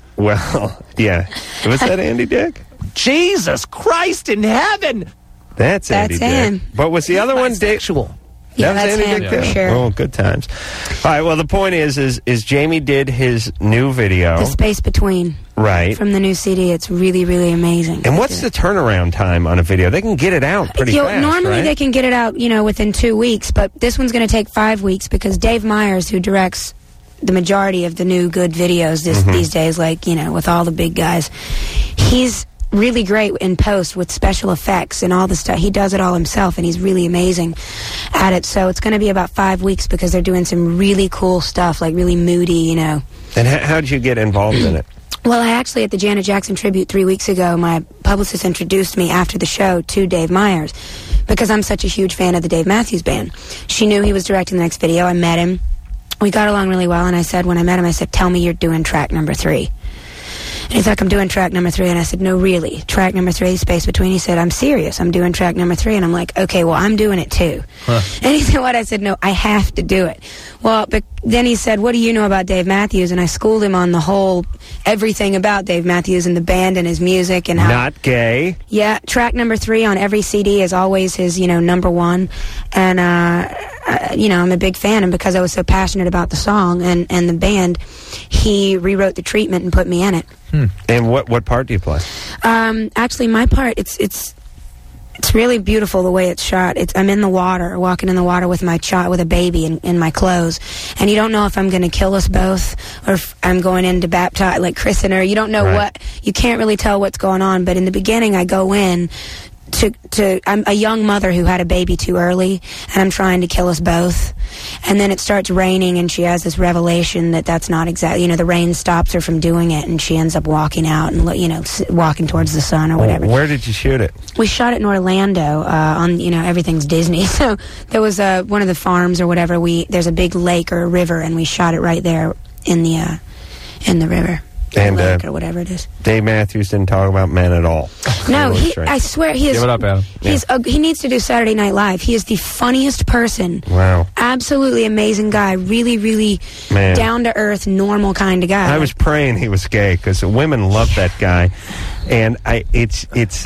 Well, yeah. Was that Andy Dick? Jesus Christ in heaven! That's Andy Dick. him. But was the other one bisexual? Yeah, that was that's Andy him, Dick for too? sure. Oh, good times. All right, well, the point is Jamie did his new video. The Space Between. Right. From the new CD. It's really, really amazing. And what's the turnaround time on a video? They can get it out pretty fast, normally right? they can get it out, within 2 weeks, but this one's going to take 5 weeks because Dave Meyers, who directs the majority of the new good videos these days, with all the big guys, he's really great in post with special effects and all the stuff. He does it all himself, and he's really amazing at it. So it's going to be about 5 weeks because they're doing some really cool stuff, like really moody, And how did you get involved in it? Well, I actually, at the Janet Jackson tribute 3 weeks ago, my publicist introduced me after the show to Dave Meyers because I'm such a huge fan of the Dave Matthews Band. She knew he was directing the next video. I met him. We got along really well, and I said, when I met him, I said, tell me you're doing track number 3. And he's like, I'm doing track number 3. And I said, no, really? Track number 3, Space Between? He said, I'm serious. I'm doing track number 3. And I'm like, okay, well, I'm doing it too. Huh. And he said, what? I said, no, I have to do it. Well, but then he said, what do you know about Dave Matthews? And I schooled him on the whole, everything about Dave Matthews and the band and his music and how. Not gay. Yeah, track number 3 on every CD is always his, number 1. And, I'm a big fan. And because I was so passionate about the song and the band, he rewrote the treatment and put me in it. And what part do you play? Actually, my part, it's really beautiful the way it's shot. I'm in the water, walking in the water with my child, with a baby in my clothes, and you don't know if I'm going to kill us both or if I'm going in to baptize, like christen her. You don't know what. You can't really tell what's going on. But in the beginning, I go in I'm a young mother who had a baby too early, and I'm trying to kill us both. And then it starts raining, and she has this revelation that's not exactly, the rain stops her from doing it, and she ends up walking out and, walking towards the sun or whatever. Where did you shoot it? We shot it in Orlando, everything's Disney. So there was one of the farms or whatever, there's a big lake or a river, and we shot it right there in the river. And or whatever it is. Dave Matthews didn't talk about men at all. No, I swear he is. Give it up, Adam. He needs to do Saturday Night Live. He is the funniest person. Wow. Absolutely amazing guy. Really, really down to earth, normal kind of guy. I was praying he was gay because women love that guy, and it's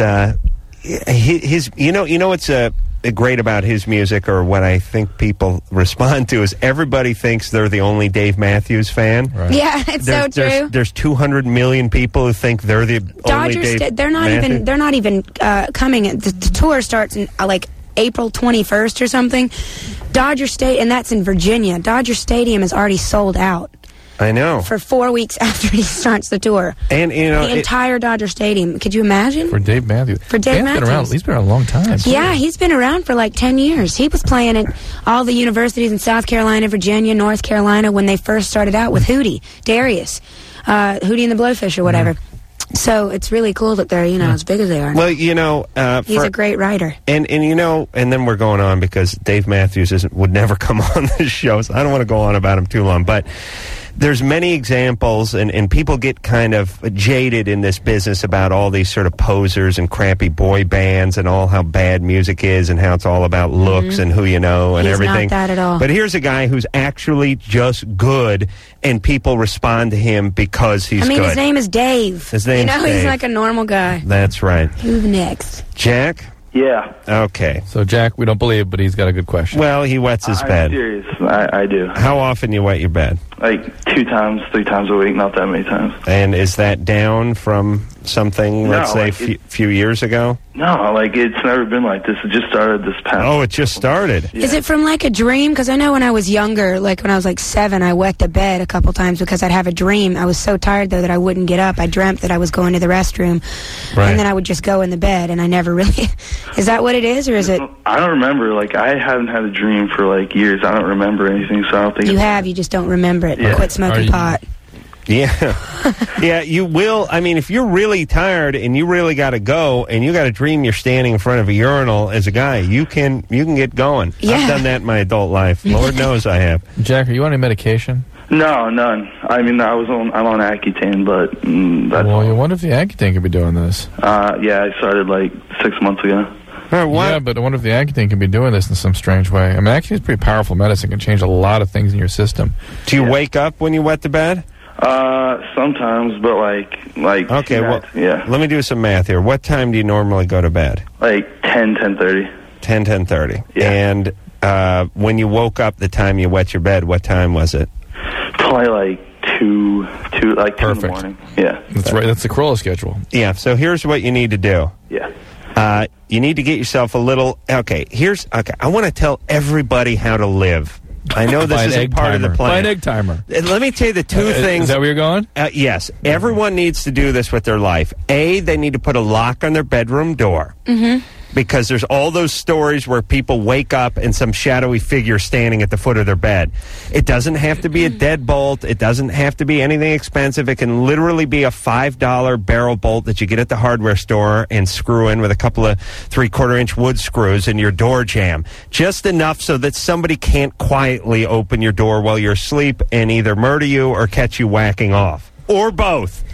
his. What's great about his music, or what I think people respond to, is everybody thinks they're the only Dave Matthews fan. Right. Yeah, it's so true. There's 200 million people who think they're the only Dave they're not Matthews. They're not even coming. The tour starts in April 21st or something. Dodger Stadium, and that's in Virginia. Dodger Stadium is already sold out. I know. For 4 weeks after he starts the tour. And, the entire Dodger Stadium. Could you imagine? For Dave Matthews. For Dave Matthews. He's been around a long time. Yeah, he's been around for 10 years. He was playing at all the universities in South Carolina, Virginia, North Carolina when they first started out with Hootie, Darius, Hootie and the Blowfish or whatever. So it's really cool that they're, as big as they are. Well, he's a great writer. And then we're going on because Dave Matthews would never come on this show, so I don't want to go on about him too long. But there's many examples, and people get kind of jaded in this business about all these sort of posers and crappy boy bands and all how bad music is and how it's all about looks and who you know and everything. He's not that at all. But here's a guy who's actually just good, and people respond to him because he's good. His name is Dave. His name's Dave. He's like a normal guy. That's right. Who's next? Jack? Yeah. Okay. So, Jack, we don't believe, but he's got a good question. Well, he wets his bed. I'm serious. I do. How often you wet your bed? Like 2 times, 3 times a week, not that many times. And is that down from something, let's say, few years ago? No, like, it's never been like this. It just started this past. Oh, it just started. Yeah. Is it from like a dream? Because I know when I was younger, like when I was like 7, I wet the bed a couple times because I'd have a dream. I was so tired though that I wouldn't get up. I dreamt that I was going to the restroom, and then I would just go in the bed, and I never really. Is that what it is, or is it? I don't remember. Like, I haven't had a dream for like years. I don't remember anything, so I don't think You have. You just don't remember it. Yeah. Quit smoking pot. Yeah. Yeah, you will. I mean, if you're really tired and you really got to go and you got a dream you're standing in front of a urinal as a guy, you can get going. Yeah. I've done that in my adult life. Lord knows I have. Jack, are you on any medication? No, none. I mean, I'm on Accutane, but that's Well, you wonder if the Accutane could be doing this. yeah, I started like 6 months ago. Yeah, but I wonder if the Accutane can be doing this in some strange way. I mean, Accutane is pretty powerful medicine. It can change a lot of things in your system. Do you wake up when you wet the bed? Sometimes, but like. Okay, well, yeah. Let me do some math here. What time do you normally go to bed? Like 10:30. 10:30. Yeah. And when you woke up, the time you wet your bed, what time was it? Probably like 2 in the morning. Yeah. That's right. That's the Corolla schedule. Yeah, so here's what you need to do. Yeah. You need to get yourself a little... Okay, I want to tell everybody how to live. I know this isn't part of the plan. Buy an egg timer. Let me tell you the two things... Is that where you're going? Yes. Everyone needs to do this with their life. A, they need to put a lock on their bedroom door. Mm-hmm. Because there's all those stories where people wake up and some shadowy figure standing at the foot of their bed. It doesn't have to be a deadbolt. It doesn't have to be anything expensive. It can literally be a $5 barrel bolt that you get at the hardware store and screw in with a couple of 3/4-inch wood screws in your door jamb. Just enough so that somebody can't quietly open your door while you're asleep and either murder you or catch you whacking off. Or both.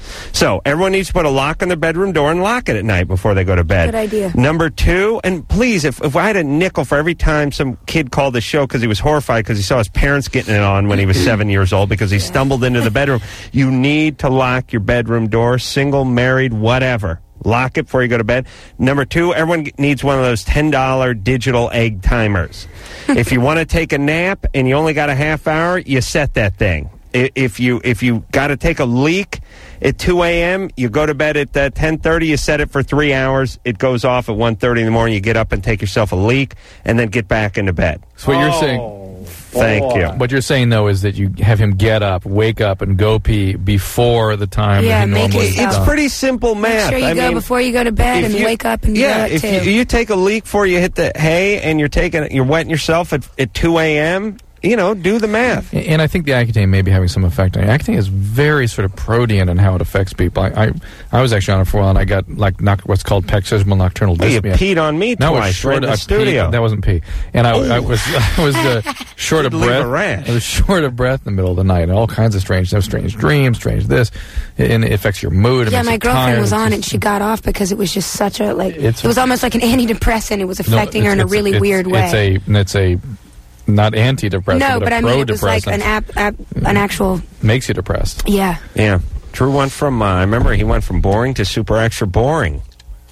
So, everyone needs to put a lock on their bedroom door and lock it at night before they go to bed. Good idea. Number 2, and please, if I had a nickel for every time some kid called the show because he was horrified because he saw his parents getting it on when he was 7 years old because he stumbled into the bedroom, you need to lock your bedroom door, single, married, whatever. Lock it before you go to bed. Number 2, everyone needs one of those $10 digital egg timers. If you want to take a nap and you only got a half hour, you set that thing. If you got to take a leak at 2 a.m., you go to bed at 10:30, you set it for 3 hours, it goes off at 1:30 in the morning, you get up and take yourself a leak, and then get back into bed. So what you're saying... Thank you. What you're saying, though, is that you have him get up, wake up, and go pee before the time that he normally is It's done. pretty simple math. Make sure you go before you go to bed and wake up and do it if too. you take a leak before you hit the hay and you're wetting yourself at 2 a.m., do the math. And I think the Accutane may be having some effect on it. Accutane is very sort of protean in how it affects people. I was actually on it for a while, and I got what's called paroxysmal nocturnal dyspnea. You peed on me twice right in the studio. That wasn't pee. And I was short of breath. I was short of breath in the middle of the night, and all kinds of strange dreams, strange this, and it affects your mood. Yeah, my girlfriend was on it, and she got off because it was just such a it was almost like an antidepressant. It was affecting her in a really weird way. It's a not antidepressant, no, but I mean, it was like an actual... Makes you depressed. Yeah. Yeah. Drew went from, I remember he went from boring to super extra boring.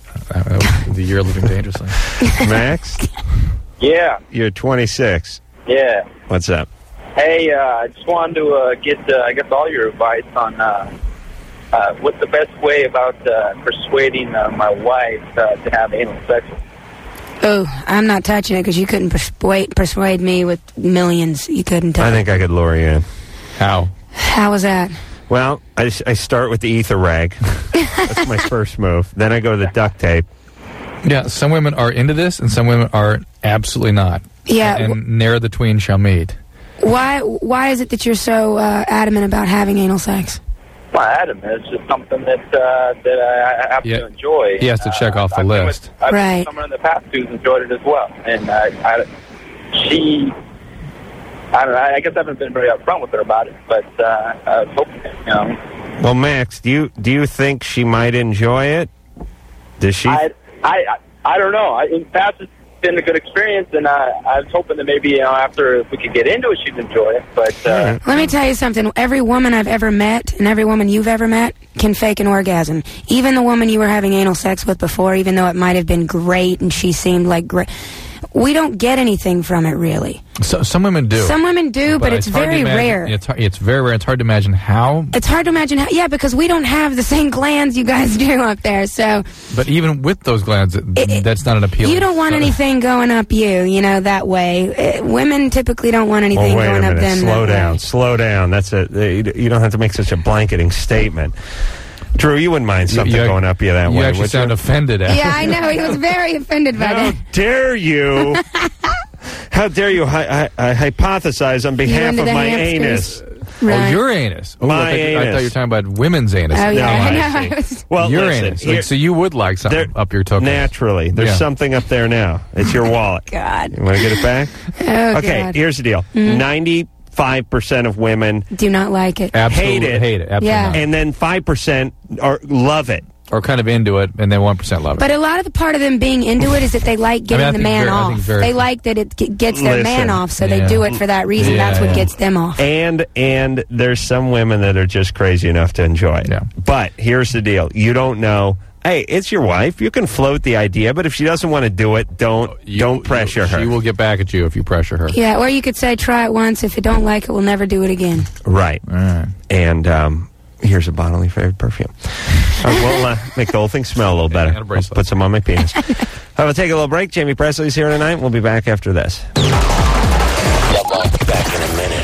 The year living dangerously. Max? Yeah. You're 26. Yeah. What's up? Hey, I just wanted to get, I guess, all your advice on what's the best way about persuading my wife to have anal sex. Oh, I'm not touching it because you couldn't persuade me with millions. You couldn't touch I think I could lure you in. How? How was that? Well, I start with the ether rag. That's my first move. Then I go to the duct tape. Yeah, some women are into this, and some women are absolutely not. Yeah. And ne'er the tween shall meet. Why is it that you're so adamant about having anal sex? Well, adamant. It's just something that I happen to enjoy. He has to check off the list. I've been with someone in the past who's enjoyed it as well, and I don't know. I guess I haven't been very upfront with her about it, but I was hoping, Well, Max, do you think she might enjoy it? Does she? I don't know. In the past, it's been a good experience, and I was hoping that maybe after if we could get into it, she'd enjoy it. But let me tell you something. Every woman I've ever met, and every woman you've ever met, can fake an orgasm. Even the woman you were having anal sex with before, even though it might have been great and she seemed like great, we don't get anything from it, really. So, some women do. Some women do, but it's hard to very imagine- rare. It's very rare. It's hard to imagine how. It's hard to imagine how, yeah, because we don't have the same glands you guys do up there, so But even with those glands, that's not an appeal. you don't want anything going up you know, that way. Women typically don't want anything Well, wait going a up minute. them. Slow that down. way. Slow down. That's you don't have to make such a blanketing statement. Drew, you wouldn't mind something going up you that You way, actually would sound you? offended at Yeah, I know. He was very offended by How that. dare you? How dare you hypothesize on behalf into of the my hamsters. anus? Right. Oh, your anus. Oh, My I thought you anus. were talking about women's anus. Oh, yeah. No, I I know. see. I was- Well, your listen, anus. here- So you would like something up your toe. Naturally. There's Yeah. something up there now. It's your wallet. God. You want to get it back? Oh, Okay, God. here's the deal. 95% of women Do not like it. Absolutely hate it. Absolutely Yeah. not. and then 5% love it. Or kind of into it, and then 1% love it. But a lot of the part of them being into it is that they like getting I the think man very- I think off. very- They like that it gets their man Listen. off, so Yeah. they do it for that reason. Yeah, That's what yeah. gets them off. And there's some women that are just crazy enough to enjoy it. Yeah. But here's the deal. You don't know. Hey, it's your wife. You can float the idea, but if she doesn't want to do it, don't pressure her. She will get back at you if you pressure her. Yeah, or you could say, try it once. If you don't like it, we'll never do it again. Right. All right. And here's a bottle of your favorite perfume. We'll make the whole thing smell a little better. and a I'll bracelet. put some on my penis. We'll take a little break. Jamie Presley's here tonight. We'll be back after this. Back in a minute.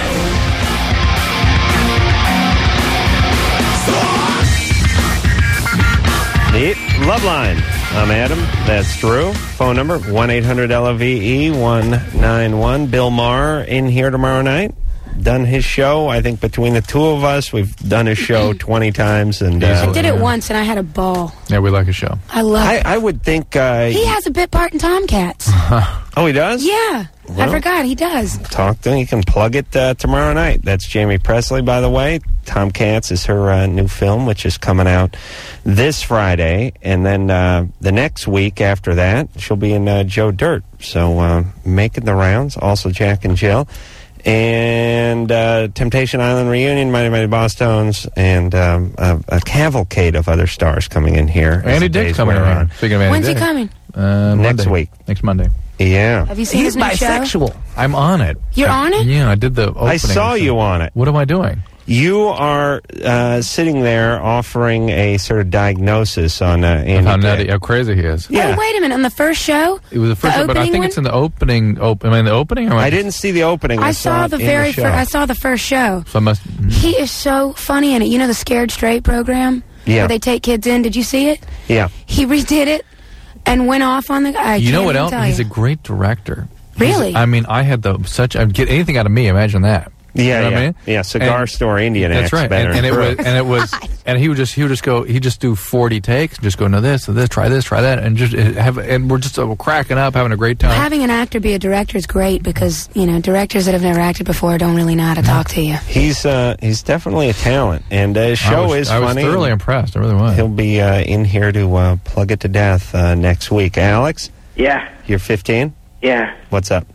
The Love Line. I'm Adam. That's Drew. Phone number 1-800-LOVE-191. Bill Maher in here tomorrow night. Done his show. I think between the two of us, we've done his show 20 times. And I did it once, and I had a ball. Yeah, we like a show. I love it. I would think. He has a bit part in Tomcats. Oh, he does? Yeah. I Well. forgot. He does. Talk to him. You can plug it tomorrow night. That's Jamie Presley, by the way. Tom Cats is her new film, which is coming out this Friday. And then the next week after that, she'll be in Joe Dirt. So making the rounds. Also Jack and Jill. And Temptation Island Reunion, Mighty Mighty Boss Tones, and a cavalcade of other stars coming in here. as Andy the days Dick's coming wear on. around. Speaking of Andy When's he Dick. coming? Next Monday. week. Next Monday. Yeah. Have you seen He's his new show? bisexual. I'm on it. You're on it? Yeah, I did the opening. I saw you on it. What am I doing? You are sitting there offering a sort of diagnosis on Andy How Dick. nutty, how crazy he is. Yeah. Oh, wait a minute. On the first show? It was the first, The but I opening think one? it's in the opening. Am I in the opening? Or I didn't see the opening. I saw the it in very show. first. I saw the first show. So I must. He is so funny in it. You know the Scared Straight program? Yeah. Where they take kids in. Did you see it? Yeah. He redid it and went off on the guy. You know what else? He's a great director. Really? I mean, I had I'd get anything out of me. Imagine that. Yeah, You know what yeah. I mean? Yeah, Cigar And- Store Indian That's acts right. better. And it was, and he would just go. He'd just do 40 takes, and just go, no, this, try that, and just and we're just cracking up, having a great time. Having an actor be a director is great because, you know, directors that have never acted before don't really know how to talk to you. He's definitely a talent, and his show is I was funny. thoroughly impressed. I really was. He'll be in here to plug it to death next week. Alex, Yeah, you're 15. yeah. What's up?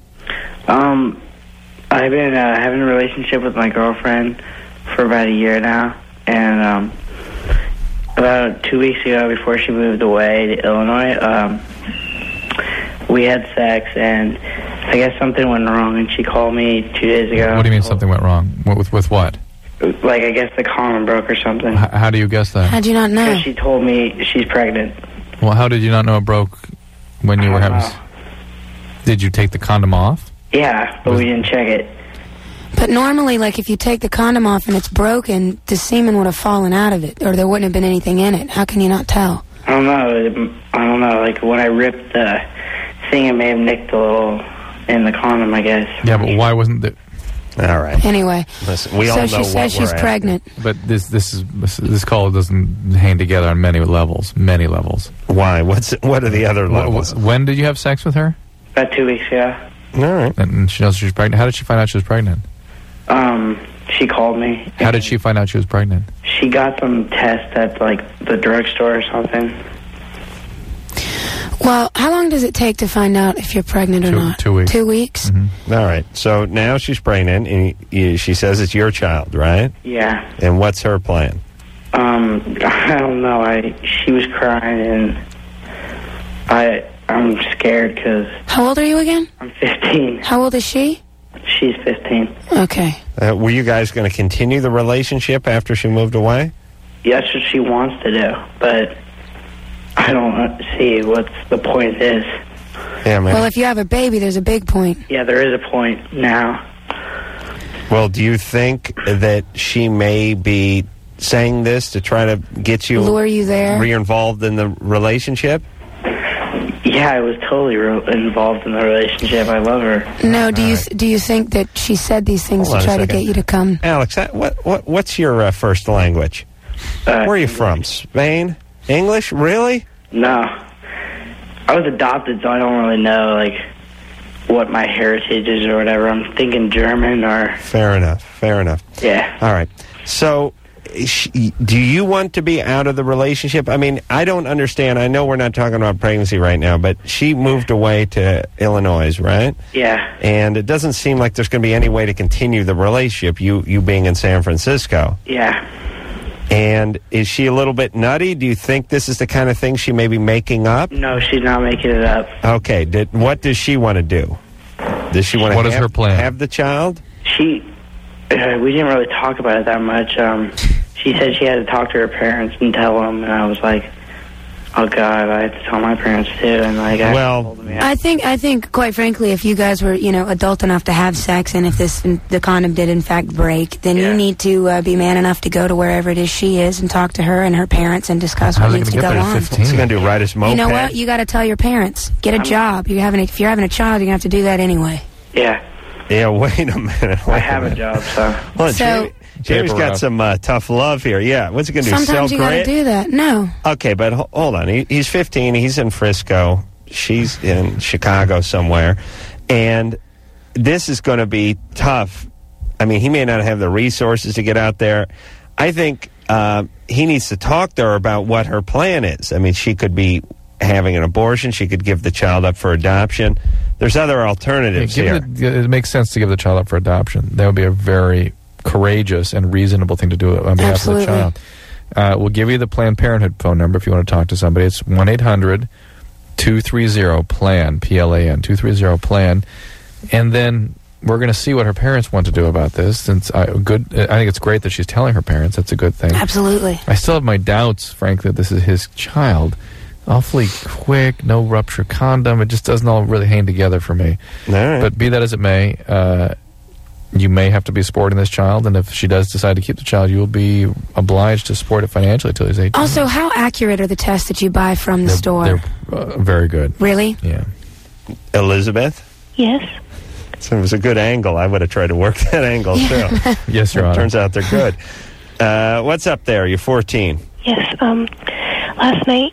I've been having a relationship with my girlfriend for about a year now, and about 2 weeks ago, before she moved away to Illinois, we had sex, and I guess something went wrong, and she called me 2 days ago. What do you mean something went wrong? With what? Like, I guess the condom broke or something. How do you guess that? How'd you not know? Because she told me she's pregnant. Well, how did you not know it broke when you were having? know. Did you take the condom off? Yeah, but we didn't check it. But normally, like, if you take the condom off and it's broken, the semen would have fallen out of it, or there wouldn't have been anything in it. How can you not tell? I don't know. Like, when I ripped the thing, it may have nicked a little in the condom, I guess. Yeah, but why wasn't it? All right. Anyway, Listen, we all so know she what says she's we're after. pregnant. But this call doesn't hang together on many levels. Many levels. Why? What are the other levels? When did you have sex with her? About 2 weeks ago. All right. And she knows she's pregnant. How did she find out she was pregnant? She called me. How did she find out she was pregnant? She got some test at, like, the drugstore or something. Well, how long does it take to find out if you're pregnant or not? 2 weeks. 2 weeks? Mm-hmm. All right. So now she's pregnant, and she says it's your child, right? Yeah. And what's her plan? I don't know. She was crying, and I'm scared because How old are you again? I'm 15. How old is she? She's 15. Okay. Were you guys going to continue the relationship after she moved away? Yeah, that's what she wants to do, but I don't see what's the point is. Yeah, man. Well, if you have a baby, there's a big point. Yeah, there is a point now. Well, do you think that she may be saying this to try to get you... Lure you there? Re-involved in the relationship? Yeah, I was totally involved in the relationship. I love her. No, do you think that she said these things Hold to on a try to second. get you to come? Alex, what's your first language? Where are you from? Spain? English? Really? No. I was adopted, so I don't really know, like, what my heritage is or whatever. I'm thinking German or... Fair enough. Yeah. All right. So, do you want to be out of the relationship? I mean, I don't understand. I know we're not talking about pregnancy right now, but she moved away to Illinois, right? Yeah. And it doesn't seem like there's going to be any way to continue the relationship, you being in San Francisco. Yeah. And is she a little bit nutty? Do you think this is the kind of thing she may be making up? No, she's not making it up. Okay. What does she want to do? Does she want to What is her plan? have the child? We didn't really talk about it that much. She said she had to talk to her parents and tell them, and I was like, oh, God, I have to tell my parents, too. And, like, I think, quite frankly, if you guys were, adult enough to have sex, and if the condom did, in fact, break, then you need to be man enough to go to wherever it is she is and talk to her and her parents and discuss what needs to go on. What's he going to do, ride his moped? You know what? You got to tell your parents. Get a job. If you're having a child, you're going to have to do that anyway. Yeah. Yeah, wait a minute. I have a job, so... Well, Jamie's got some tough love here. Yeah, what's he going to do, Sometimes you got to do that. No. Okay, but hold on. He's 15. He's in Frisco. She's in Chicago somewhere. And this is going to be tough. I mean, he may not have the resources to get out there. I think he needs to talk to her about what her plan is. I mean, she could be having an abortion. She could give the child up for adoption. There's other alternatives here. It makes sense to give the child up for adoption. That would be a very courageous and reasonable thing to do on behalf of the child. We'll give you the Planned Parenthood phone number if you want to talk to somebody. It's 1-800-230-PLAN, P-L-A-N, 230-PLAN. And then we're going to see what her parents want to do about this. Since I think it's great that she's telling her parents. That's a good thing. Absolutely. I still have my doubts, frankly, that this is his child. Awfully quick, no rupture condom. It just doesn't all really hang together for me. All right. But be that as it may, you may have to be supporting this child, and if she does decide to keep the child, you will be obliged to support it financially until he's 18. Also, how accurate are the tests that you buy from the store? They're very good. Really? Yeah. Elizabeth? Yes. So it was a good angle. I would have tried to work that angle, too. Yes, Your Honor. Turns out they're good. What's up there? You're 14. Yes. Last night,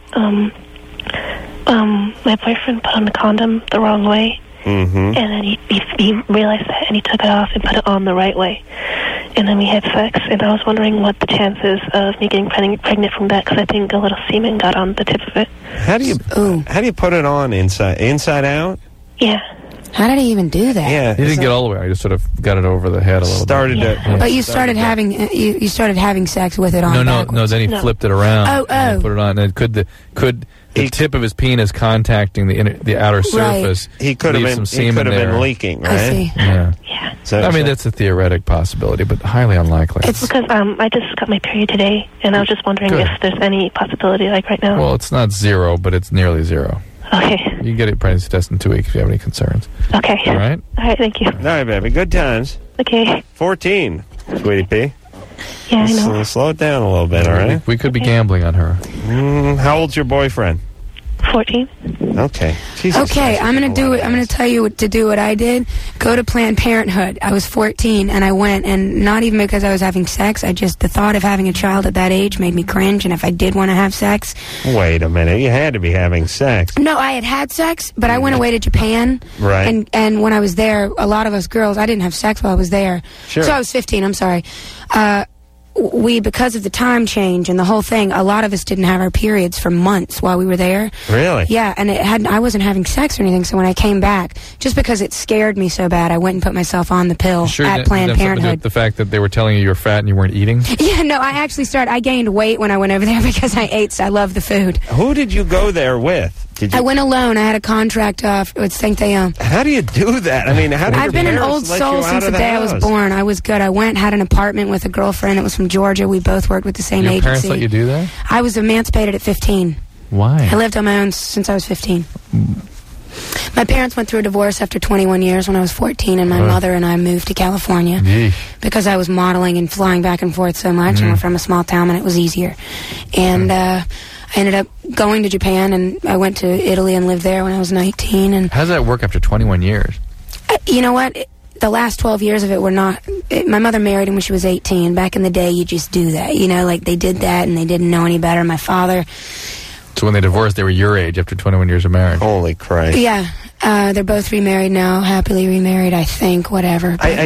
my boyfriend put on the condom the wrong way. Mm-hmm. And then he realized that, and he took it off and put it on the right way. And then we had sex, and I was wondering what the chances of me getting pregnant from that, because I think a little semen got on the tip of it. How do you put it on inside out? Yeah. How did he even do that? Yeah, he didn't get all the way. I just sort of got it over the head a little bit. But you started having you started having sex with it on. No. Then he flipped it around. And put it on. And could the tip of his penis contacting the outer surface? He could have been leaking, right? I see. Yeah. So, I mean, that's a theoretic possibility, but highly unlikely. It's because I just got my period today, and I was just wondering if there's any possibility, like right now. Well, it's not zero, but it's nearly zero. Okay. You can get a pregnancy test in 2 weeks if you have any concerns. Okay. All right? All right, thank you. All right, baby. Good times. Okay. 14, Sweetie P. Yeah, I know. Slow it down a little bit, all right? We could be gambling on her. How old's your boyfriend? 14. Okay. Jesus Okay, Christ, I'm going to do it. I'm going to tell you to do what I did. Go to Planned Parenthood. I was 14, and I went, and not even because I was having sex. The thought of having a child at that age made me cringe, and if I did want to have sex... Wait a minute. You had to be having sex. No, I had sex, but I went away to Japan. Right. And when I was there, a lot of us girls, I didn't have sex while I was there. Sure. So I was 15, I'm sorry. Because of the time change and the whole thing, a lot of us didn't have our periods for months while we were there. Really? Yeah, and I wasn't having sex or anything, so when I came back, just because it scared me so bad, I went and put myself on the pill at Planned Parenthood. The fact that they were telling you were fat and you weren't eating? Yeah, no, I gained weight when I went over there because I ate, so I love the food. Who did you go there with? Did you? I went alone. I had a contract with Saint-Théon. How do you do that? I mean, how do I've been an old soul since the day I was born. I was good. I went, had an apartment with a girlfriend that was from Georgia. We both worked with the same agency. Your parents let you do that? I was emancipated at 15. Why? I lived on my own since I was 15. My parents went through a divorce after 21 years when I was 14, and my mother and I moved to California because I was modeling and flying back and forth so much, and we're from a small town, and it was easier. And I ended up going to Japan, and I went to Italy and lived there when I was 19. And how does that work after 21 years? You know what? The last 12 years of it were not... my mother married him when she was 18. Back in the day, you just do that. You know, like they did that, and they didn't know any better. My father... So when they divorced, they were your age after 21 years of marriage. Holy Christ. Yeah. They're both remarried now, happily remarried, I think, whatever. But,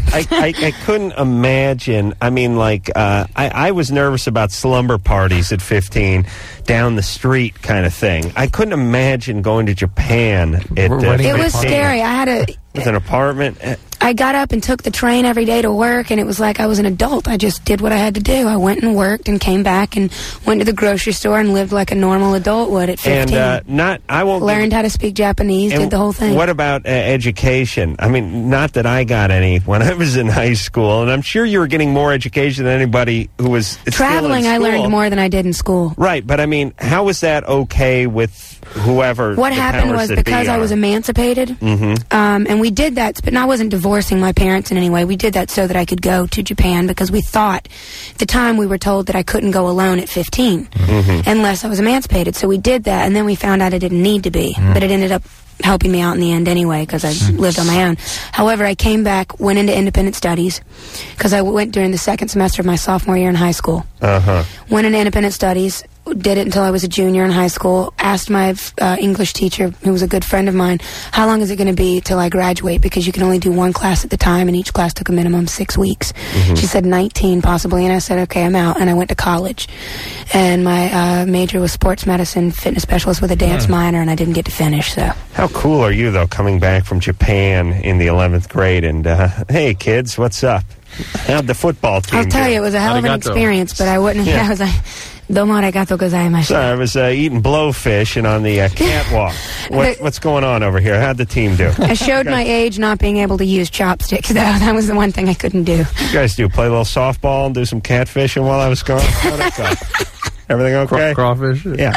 I couldn't imagine. I mean, like, I was nervous about slumber parties at 15, down the street kind of thing. I couldn't imagine going to Japan at it was scary. I had with an apartment. I got up and took the train every day to work, and it was like I was an adult. I just did what I had to do. I went and worked and came back and went to the grocery store and lived like a normal adult would at 15. And I won't learned how to speak Japanese, did the whole thing. What about education? I mean, not that I got any when I was in high school, and I'm sure you were getting more education than anybody who was traveling. Still in school. I learned more than I did in school. Right, but I mean, how was that okay with whoever? What happened was because I was emancipated, and we did that, but I wasn't divorcing my parents in any way. We did that so that I could go to Japan because we thought, at the time we were told that I couldn't go alone at 15 unless I was emancipated. So we did that, and then we found out I didn't need to be, but it ended up helping me out in the end anyway because I lived on my own. However, I came back, went into independent studies because I went during the second semester of my sophomore year in high school. Went into independent studies, did it until I was a junior in high school, asked my English teacher, who was a good friend of mine, how long is it going to be till I graduate, because you can only do one class at the time, and each class took a minimum 6 weeks. She said 19 possibly, and I said, okay, I'm out, and I went to college. And my major was sports medicine, fitness specialist with a dance minor, and I didn't get to finish, so. How cool are you, though, coming back from Japan in the 11th grade, and, hey, kids, what's up? How'd the football team I'll tell you, it was a hell of an experience, but I wouldn't have, I was like, domo arigato gozaimasu. So I was eating blowfish and on the catwalk. What's going on over here? How'd the team do? I showed my age not being able to use chopsticks, though. That was the one thing I couldn't do. You guys play a little softball and do some catfishing while I was gone? Everything okay? Crawfish? Yeah.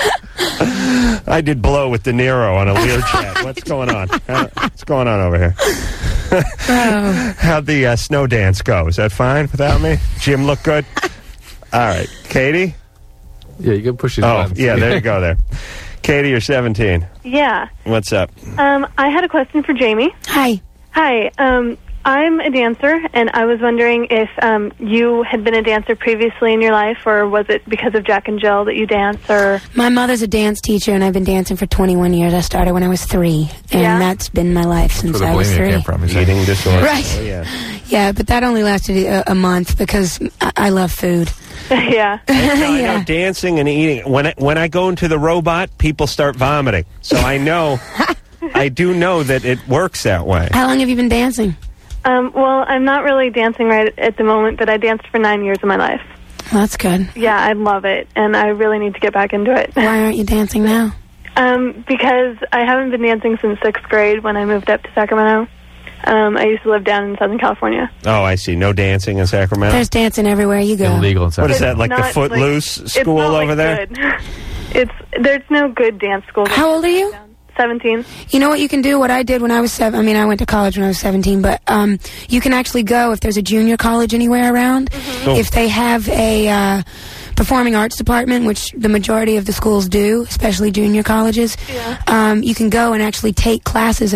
I did blow with De Niro on a Learjet. What's going on? What's going on over here? How'd the snow dance go? Is that fine without me? Jim look good? All right. Katie? Yeah, you can push these buttons. Yeah, there you go there. Katie, you're 17. Yeah. What's up? I had a question for Jamie. Hi. Hi. I'm a dancer, and I was wondering if you had been a dancer previously in your life, or was it because of Jack and Jill that you dance? Or my mother's a dance teacher, and I've been dancing for 21 years. I started when I was 3, and that's been my life since I was 3. Came from, eating disorder. Right. Oh, yeah. Yeah, but that only lasted a month because I love food. Yeah. I know dancing and eating. When I go into the robot, people start vomiting. So I know, I do know that it works that way. How long have you been dancing? Well, I'm not really dancing right at the moment, but I danced for 9 years of my life. Well, that's good. Yeah, I love it, and I really need to get back into it. Why aren't you dancing now? Because I haven't been dancing since 6th grade when I moved up to Sacramento. I used to live down in Southern California. Oh, I see. No dancing in Sacramento? There's dancing everywhere you go. Illegal in Sacramento. What is that, like the Footloose school over there? Good. There's no good dance school. How old are you? 17. You know what you can do? What I did when I was 7. I mean, I went to college when I was 17, but you can actually go if there's a junior college anywhere around. Cool. If they have a performing arts department, which the majority of the schools do, especially junior colleges, you can go and actually take classes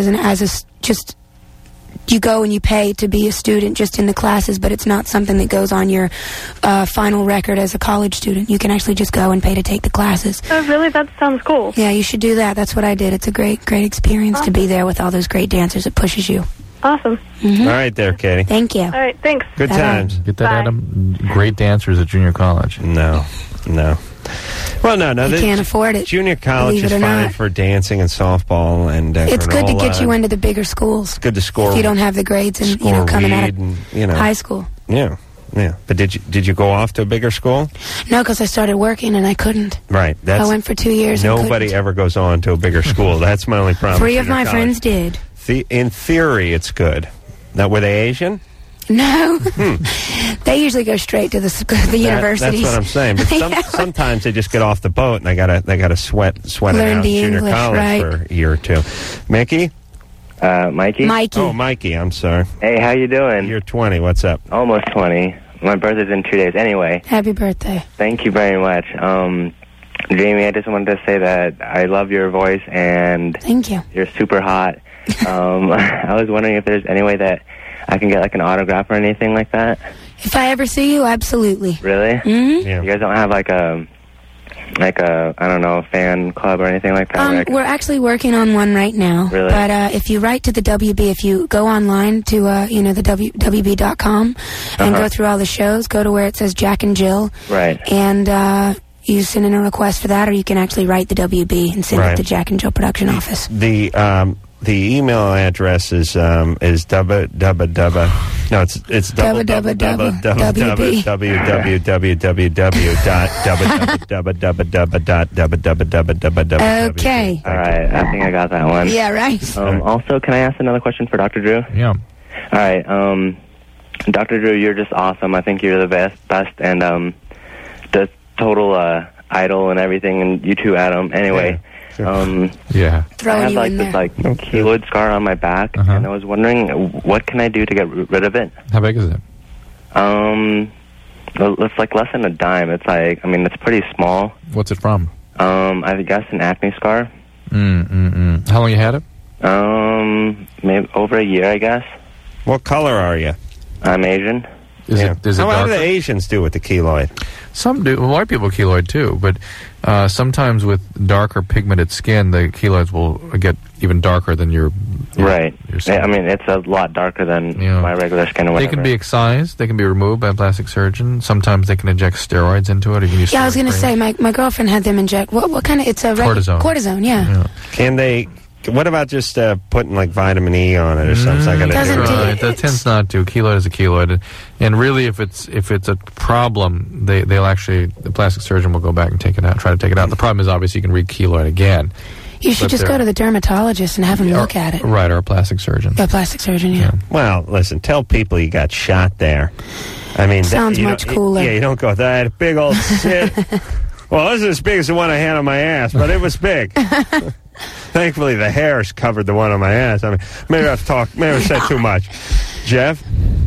you go and you pay to be a student just in the classes, but it's not something that goes on your final record as a college student. You can actually just go and pay to take the classes. Oh, really? That sounds cool. Yeah, you should do that. That's what I did. It's a great experience to be there with all those great dancers. It pushes you. Awesome. All right there, Katie. Thank you. All right, thanks. Good times. Get that, Adam? Great dancers at junior college. No. Well, no. You can't afford it. Junior college is fine for dancing and softball, and it's good to get you into the bigger schools. It's good to score. If you don't have the grades and coming out of high school. Yeah. Yeah, but did you go off to a bigger school? No, because I started working and I couldn't. Right. I went for 2 years. Nobody and ever goes on to a bigger school. That's my only problem. 3 of my friends did. In theory, it's good. Now, were they Asian? No. They usually go straight to the universities. That's what I'm saying. But sometimes they just get off the boat and they gotta sweat it Learn out the in junior English, college right. for a year or two. Mickey? Mikey? Mikey. Oh, Mikey, I'm sorry. Hey, how you doing? You're 20. What's up? Almost 20. My birthday's in 2 days. Anyway. Happy birthday. Thank you very much. Jamie, I just wanted to say that I love your voice and thank you. You're super hot. I was wondering if there's any way that I can get like an autograph or anything like that. If I ever see you, absolutely. Really? Mm-hmm. Yeah. You guys don't have like a I don't know, fan club or anything like that? We're actually working on one right now. Really? But if you write to the WB, if you go online to the WB.com and go through all the shows, go to where it says Jack and Jill. Right. And you send in a request for that, or you can actually write the WB and send it to Jack and Jill production office. The email address is Okay. All right, I think I got that one. Yeah, right. Also, can I ask another question for Dr. Drew? Yeah. All right, Dr. Drew, you're just awesome. I think you're the best, and the total idol and everything, and you too, Adam. Anyway. Yeah. I have like this keloid scar on my back, and I was wondering what can I do to get rid of it? How big is it? It's like less than a dime. It's like, it's pretty small. What's it from? I guess an acne scar. How long you had it? Maybe over a year, I guess. What color are you? I'm Asian. Is it How do darker? the Asians do with the keloid? Some do. Well, white people keloid too, but sometimes with darker pigmented skin, the keloids will get even darker than your right. Your skin. It's a lot darker than my regular skin or whatever. They can be excised. They can be removed by a plastic surgeon. Sometimes they can inject steroids into it. Or you can use I was going to say, my girlfriend had them inject. What kind of? It's a cortisone. Cortisone, yeah. Can they? What about just putting like vitamin E on it or something? That tends not to. Keloid is a keloid, and really, if it's a problem, the plastic surgeon will go back and take it out, try to take it out. The problem is obviously you can re-keloid again. You should just go to the dermatologist and have him look at it. Right, or a plastic surgeon. A plastic surgeon, yeah. Well, listen, tell people you got shot there. Sounds much cooler. Yeah, you don't go, that big old shit. Well, it wasn't as big as the one I had on my ass, but it was big. Thankfully, the hairs covered the one on my ass. Maybe I've said too much. Jeff?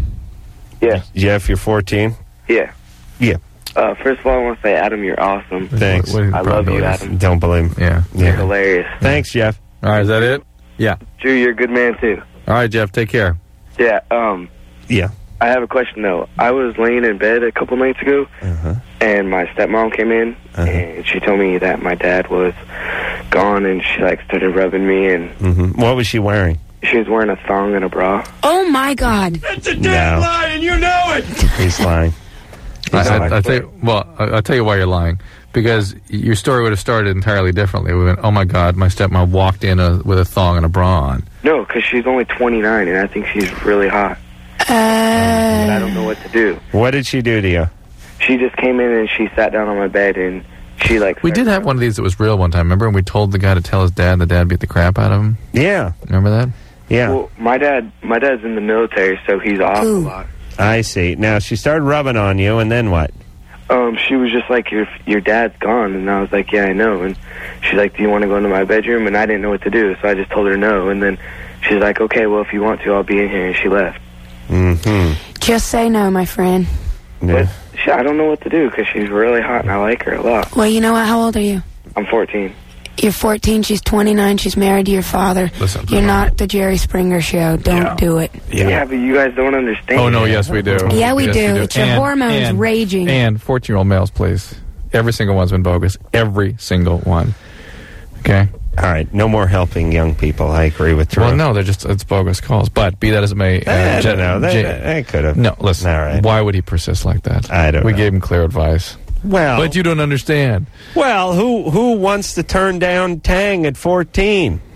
Yeah. Jeff, you're 14? Yeah. Yeah. First of all, I want to say, Adam, you're awesome. Thanks. I love you, Adam. Don't believe me. Yeah. You're hilarious. Thanks, Jeff. All right, is that it? Yeah. Drew, you're a good man, too. All right, Jeff, take care. Yeah, Yeah. I have a question, though. I was laying in bed a couple nights ago, and my stepmom came in, and she told me that my dad was gone, and she, started rubbing me, and... What was she wearing? She was wearing a thong and a bra. Oh, my God. That's a damn lie, and you know it! He's lying. I'll tell you why you're lying. Because your story would have started entirely differently. We went, oh, my God, my stepmom walked in with a thong and a bra on. No, because she's only 29, and I think she's really hot. And I don't know what to do. What did she do to you? She just came in and she sat down on my bed and she We did have one of these that was real one time, remember? And we told the guy to tell his dad, and the dad beat the crap out of him. Yeah. Remember that? Yeah. Well, my dad's in the military, so he's off a lot. I see. Now, she started rubbing on you, and then what? She was just like, your dad's gone. And I was like, yeah, I know. And she's like, do you want to go into my bedroom? And I didn't know what to do, so I just told her no. And then she's like, okay, well, if you want to, I'll be in here. And she left. Just say no, my friend. Yeah. But I don't know what to do because she's really hot and I like her a lot. Well, you know what? How old are you? I'm 14. You're 14. She's 29. She's married to your father. Listen, you're not the Jerry Springer show. Don't do it. Yeah, but you guys don't understand. Oh, no, yes, we do. Yeah, we Yes, do. It's your hormones raging. And 14-year-old males, please. Every single one's been bogus. Every single one. Okay? All right, no more helping young people. I agree with Drew. Well, no, it's bogus calls. But be that as it may, I don't know. They could have. No, listen. All right. Why would he persist like that? I don't know. We gave him clear advice. Well, but you don't understand. Well, who wants to turn down Tang at 14?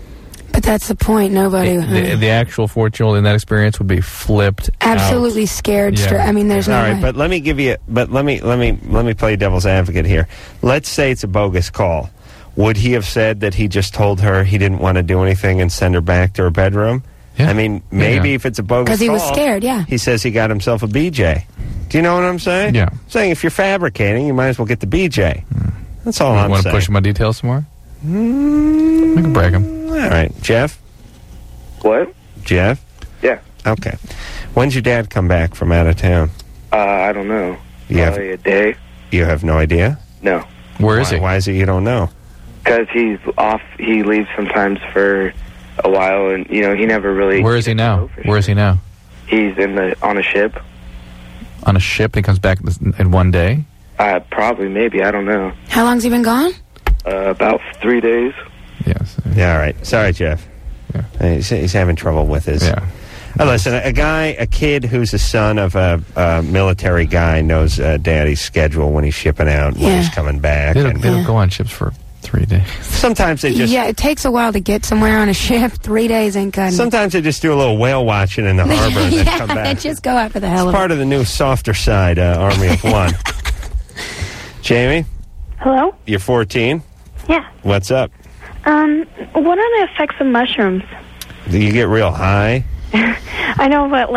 But that's the point. Nobody. The actual 14-year-old in that experience would be flipped absolutely out. scared. Yeah. I mean, there's no All right, way. but let me play devil's advocate here. Let's say it's a bogus call. Would he have said that he just told her he didn't want to do anything and send her back to her bedroom? Yeah. I mean, maybe if it's a bogus call. Because he was scared, yeah. He says he got himself a BJ. Do you know what I'm saying? Yeah. I'm saying if you're fabricating, you might as well get the BJ. That's all I'm saying. Want to push my details some more? I can break them. All right. Jeff? What? Jeff? Yeah. Okay. When's your dad come back from out of town? I don't know. Probably a day. You have no idea? No. Where is he? Why is it you don't know? Because he's off. He leaves sometimes for a while, and he never really. Where is he now? Where is he now? He's on a ship. On a ship? He comes back in one day? Probably, maybe. I don't know. How long's he been gone? About 3 days. Yes. Yeah. All right. Sorry, Jeff. Yeah. He's having trouble with his. Yeah. Listen, a kid who's the son of a military guy knows Daddy's schedule when he's shipping out, when he's coming back. They don't go on ships for 3 days. Sometimes they just... Yeah, it takes a while to get somewhere on a ship. 3 days ain't cutting. Sometimes they just do a little whale watching in the harbor and then come back. Just go out for the hell It's of it. part of the new softer side Army of One. Jamie? Hello? You're 14? Yeah. What's up? What are the effects of mushrooms? Do you get real high? I know, but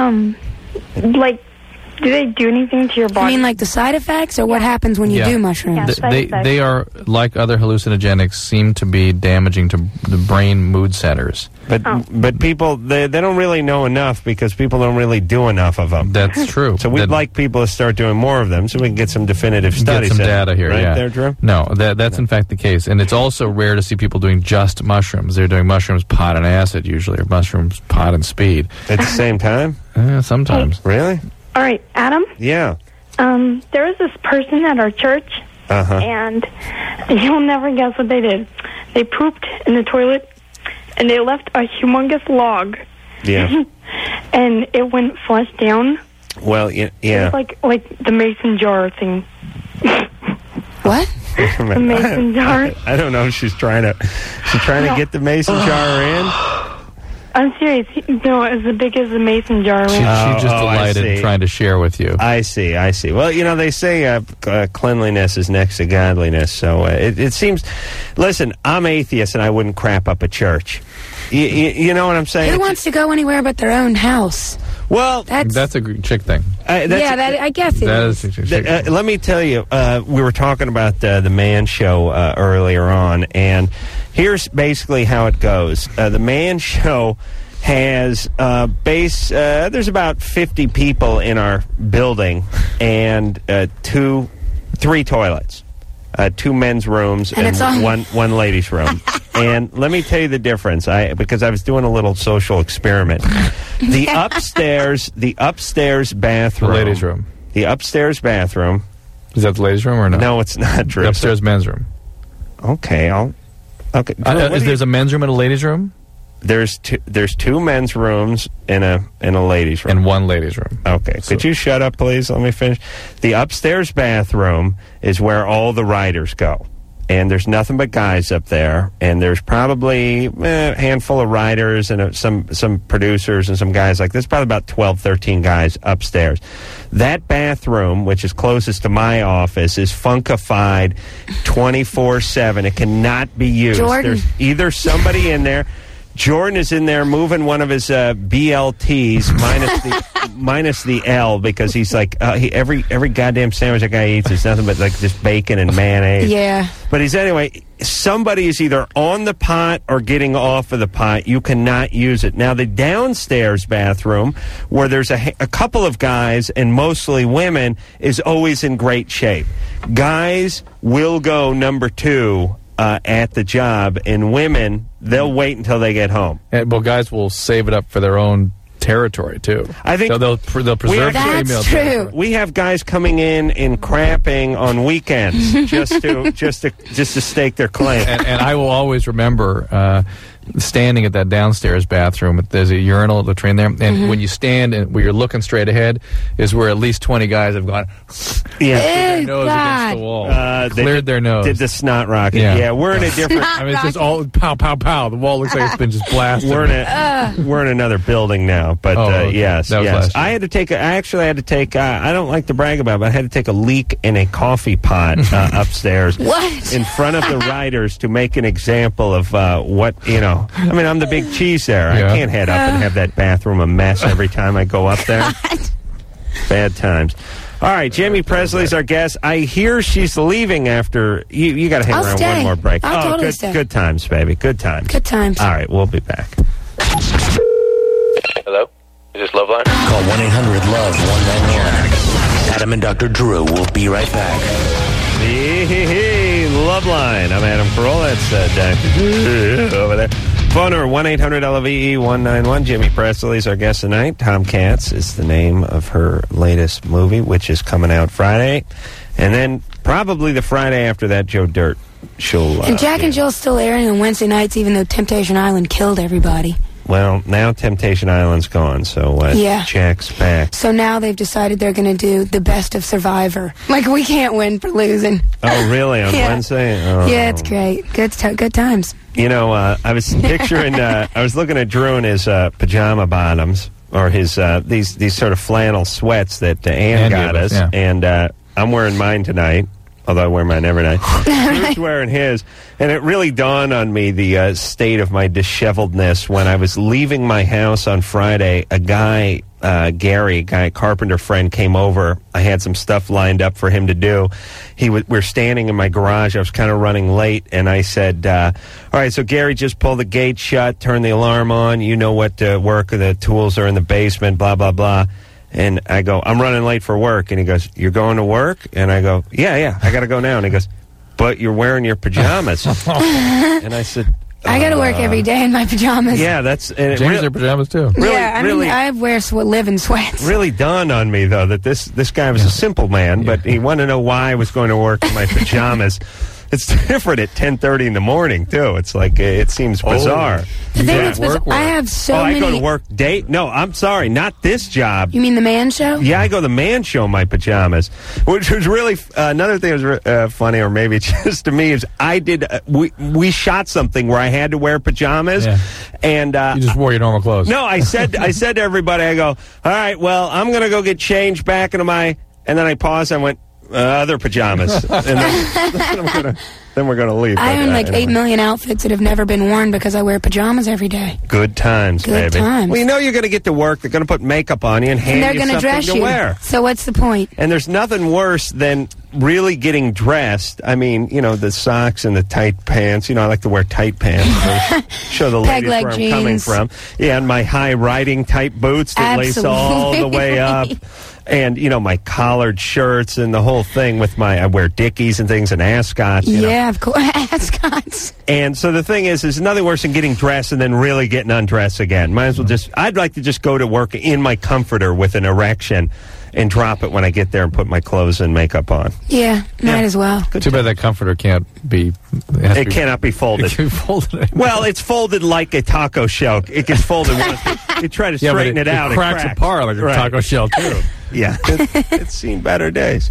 do they do anything to your body? I mean, like the side effects, or what happens when you do mushrooms? They are, like other hallucinogenics, seem to be damaging to the brain mood centers. But people, they don't really know enough because people don't really do enough of them. That's true. So we'd like people to start doing more of them so we can get some definitive studies. Get some data here, right yeah. there, Drew? No, that's in fact the case. And it's also rare to see people doing just mushrooms. They're doing mushrooms, pot, and acid usually, or mushrooms, pot, and speed. At the same time? Sometimes. Really? All right, Adam? Yeah. There was this person at our church, and you'll never guess what they did. They pooped in the toilet, and they left a humongous log. Yeah. And it went flush down. Well, yeah. It was like the mason jar thing. What? The mason jar. I don't know if she's trying to get the mason jar in. I'm serious. No, it's as big as the mason jar. She's just delighted I see. trying to share with you. I see. Well, they say cleanliness is next to godliness, so it seems... Listen, I'm atheist, and I wouldn't crap up a church. You know what I'm saying? Who wants to go anywhere but their own house? Well, that's a chick thing. I guess it is. That is a chick thing. Let me tell you, we were talking about the Man Show earlier on, and here's basically how it goes. The Man Show has there's about 50 people in our building, and 3 toilets. 2 men's rooms and one ladies' room. And let me tell you the difference, because I was doing a little social experiment. The upstairs bathroom. The ladies' room. The upstairs bathroom. Is that the ladies' room or no? No, it's not, Drew. The upstairs men's room. Okay, okay. There's a men's room and a ladies' room? There's 2 men's rooms and a ladies' room. And 1 ladies' room. Okay. Could you shut up, please? Let me finish. The upstairs bathroom is where all the writers go. And there's nothing but guys up there. And there's probably a handful of writers and some producers and some guys like this. Probably about 12, 13 guys upstairs. That bathroom, which is closest to my office, is funkified 24/7. It cannot be used. Jordan. There's either somebody in there... Jordan is in there moving one of his BLTs minus the L, because he's like every goddamn sandwich that guy eats is nothing but like just bacon and mayonnaise. Yeah. But somebody is either on the pot or getting off of the pot. You cannot use it. Now the downstairs bathroom, where there's a couple of guys and mostly women, is always in great shape. Guys will go number 2 at the job, and women, they'll wait until they get home. Well, guys will save it up for their own territory too. I think they'll preserve their female territory. We have guys coming in and crapping on weekends just to stake their claim. And I will always remember standing at that downstairs bathroom. There's a urinal at the train there, and when you stand and where you're looking straight ahead is where at least 20 guys have gone. Their nose against the wall. Cleared their nose. Did the snot rocket. Yeah. We're in a different... I mean, it's just all pow, pow, pow. The wall looks like it's been just blasted. We're in another building now, but yes. That was last year. I had to take I don't like to brag about it, but I had to take a leak in a coffee pot upstairs in front of the riders to make an example of what, I mean, I'm the big cheese there. I can't head up and have that bathroom a mess every time I go up there. Bad times. All right, Jamie Presley's our guest. I hear she's leaving after... You got to hang around one more break. I'll totally stay. Good times, baby. Good times. Good times. All right, we'll be back. Hello? Is this Loveline? Call 1-800-LOVE-191. Adam and Dr. Drew will be right back. Hey, Loveline. I'm Adam Carolla. That's Dr. Drew over there. Phone number 1-800-LOVE-191. Jimmy Presley's our guest tonight. Tom Cats is the name of her latest movie, which is coming out Friday. And then probably the Friday after that, Joe Dirt. And Jack and Jill's still airing on Wednesday nights, even though Temptation Island killed everybody. Well, now Temptation Island's gone, so Jack's back. So now they've decided they're going to do the best of Survivor. Like, we can't win for losing. Oh, really? On Wednesday? Oh. Yeah, it's great. Good times. I was picturing, I was looking at Drew in his pajama bottoms, or his these sort of flannel sweats that Ann got us, and I'm wearing mine tonight. Although I wear mine every night. Drew's wearing his. And it really dawned on me the state of my disheveledness when I was leaving my house on Friday. A guy, Gary, a carpenter friend, came over. I had some stuff lined up for him to do. We're standing in my garage. I was kind of running late. And I said, all right, so Gary, just pull the gate shut, turn the alarm on. You know what work, the tools are in the basement, blah, blah, blah. And I go, I'm running late for work. And he goes, you're going to work? And I go, yeah, I got to go now. And he goes, but you're wearing your pajamas. And I said, I got to work every day in my pajamas. Yeah, that's... James wear pajamas, too. Really, I live in sweats. Really dawned on me, though, that this guy was a simple man, but he wanted to know why I was going to work in my pajamas. It's different at 10:30 in the morning, too. It's like, it seems bizarre. The thing is, I have so many... I go to work No, I'm sorry, not this job. You mean the Man Show? Yeah, I go to the Man Show in my pajamas, which was really... another thing that was funny, or maybe just to me, is I did... we shot something where I had to wear pajamas, and... you just wore your normal clothes. No, I said to everybody, I go, all right, well, I'm going to go get changed back into my... And then I paused, and went... other pajamas. And then we're going to leave. I own like 8 million outfits that have never been worn because I wear pajamas every day. Good times, baby. Good times. Well, you know you're going to get to work. They're going to put makeup on you and hand they're you gonna something dress to you. wear. So what's the point? And there's nothing worse than really getting dressed. I mean, the socks and the tight pants. I like to wear tight pants. Show the ladies where I'm coming from. Yeah, and my high riding type boots that lace all the way up. And, my collared shirts and the whole thing I wear Dickies and things and ascots. Yeah, of course, ascots. And so the thing is, there's nothing worse than getting dressed and then really getting undressed again. Might as well I'd like to just go to work in my comforter with an erection and drop it when I get there and put my clothes and makeup on. Yeah, might as well. Too bad that comforter can't be... It cannot be folded. It can be folded. Well, it's folded like a taco shell. It gets folded once. You try to straighten it out. It cracks apart like a taco shell, too. Yeah, it's seen better days.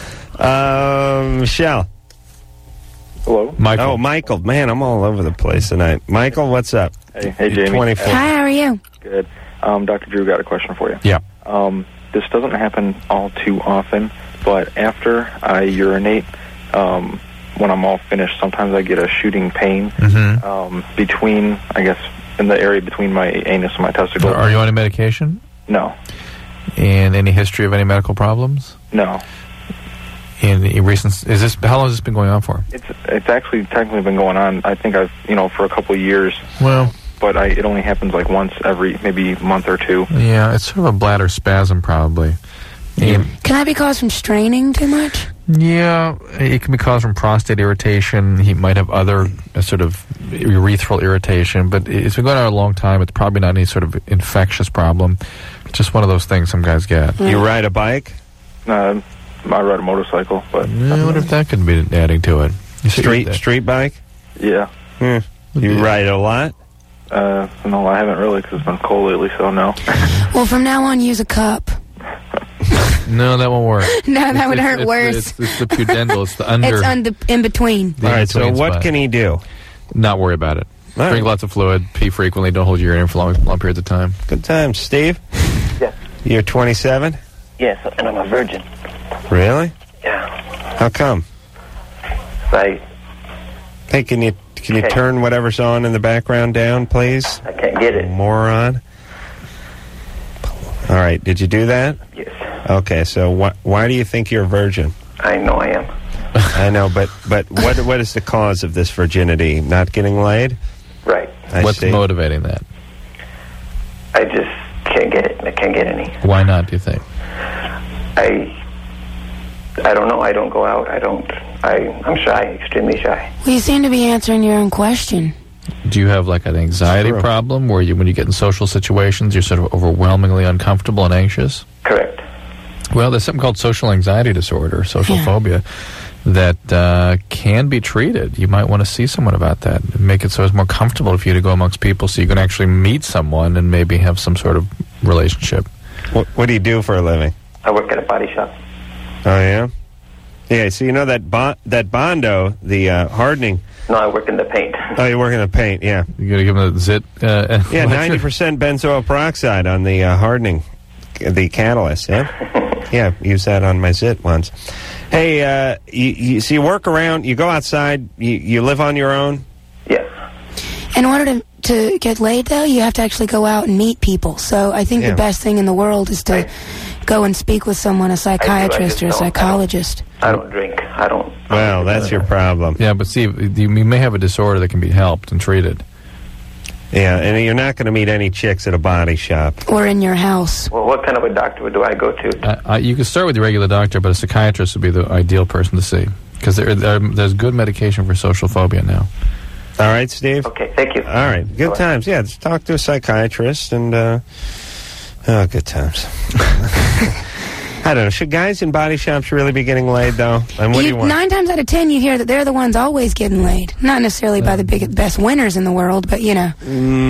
Michelle. Hello? Michael. Oh, Michael. Man, I'm all over the place tonight. Michael, what's up? Hey, Jamie. 24. Hi, how are you? Good. Dr. Drew got a question for you. Yeah. This doesn't happen all too often, but after I urinate, when I'm all finished, sometimes I get a shooting pain between, I guess, in the area between my anus and my testicles. Are you on any medication? No. And any history of any medical problems? No. In recent, how long has this been going on for? It's actually technically been going on. I think I've for a couple of years. Well, but it only happens like once every maybe month or two. Yeah, it's sort of a bladder spasm probably. Can that be caused from straining too much? Yeah, it can be caused from prostate irritation. He might have other sort of urethral irritation, but it's been going on a long time. It's probably not any sort of infectious problem. It's just one of those things some guys get. You ride a bike? I ride a motorcycle, but I wonder if that could be adding to it. Street bike? Yeah. You ride a lot? No, I haven't really, because it's been cold lately, so no. Well, from now on, use a cup. No, that won't work. No, that would hurt worse. It's the pudendal. It's the under. It's in between. All right, so what can he do? Not worry about it. All Drink right. lots of fluid, pee frequently, don't hold your ear in for long periods of time. Good times. Steve? Yes. You're 27? Yes, and I'm a virgin. Really? Yeah. How come? Hey, can you Okay. turn whatever's on in the background down, please? I can't get it. Moron. All right, did you do that? Yes. Okay, so why do you think you're a virgin? I know I am. I know, but what is the cause of this virginity? Not getting laid? Right. What's motivating that? I just can't get it. I can't get any. Why not, do you think? I don't know. I don't go out. I'm shy, extremely shy. Well, you seem to be answering your own question. Do you have like an anxiety problem where when you get in social situations, you're sort of overwhelmingly uncomfortable and anxious? Correct. Well, there's something called social anxiety disorder, social phobia, that can be treated. You might want to see someone about that. Make it so it's more comfortable for you to go amongst people so you can actually meet someone and maybe have some sort of relationship. What do you do for a living? I work at a body shop. Oh, yeah? Yeah, so you know that Bondo, the hardening... No, I work in the paint. Oh, you work in the paint, yeah. You got to give them a zit? Yeah, 90% benzoyl peroxide on the hardening, the catalyst, yeah? Yeah, use that on my zit once. Hey, so you work around, you go outside, you live on your own? Yes. In order to get laid, though, you have to actually go out and meet people. So I think the best thing in the world is to go and speak with someone, a psychiatrist or a psychologist. I don't drink. I don't. Well, that's your problem. Yeah, but see, you may have a disorder that can be helped and treated. Yeah, and you're not going to meet any chicks at a body shop. Or in your house. Well, what kind of a doctor do I go to? You can start with your regular doctor, but a psychiatrist would be the ideal person to see. Because there's good medication for social phobia now. All right, Steve? Okay, thank you. All right, good times. Yeah, just talk to a psychiatrist and, good times. I don't know. Should guys in body shops really be getting laid, though? And what do you want? 9 times out of 10, you hear that they're the ones always getting laid. Not necessarily by the best winners in the world, but, you know.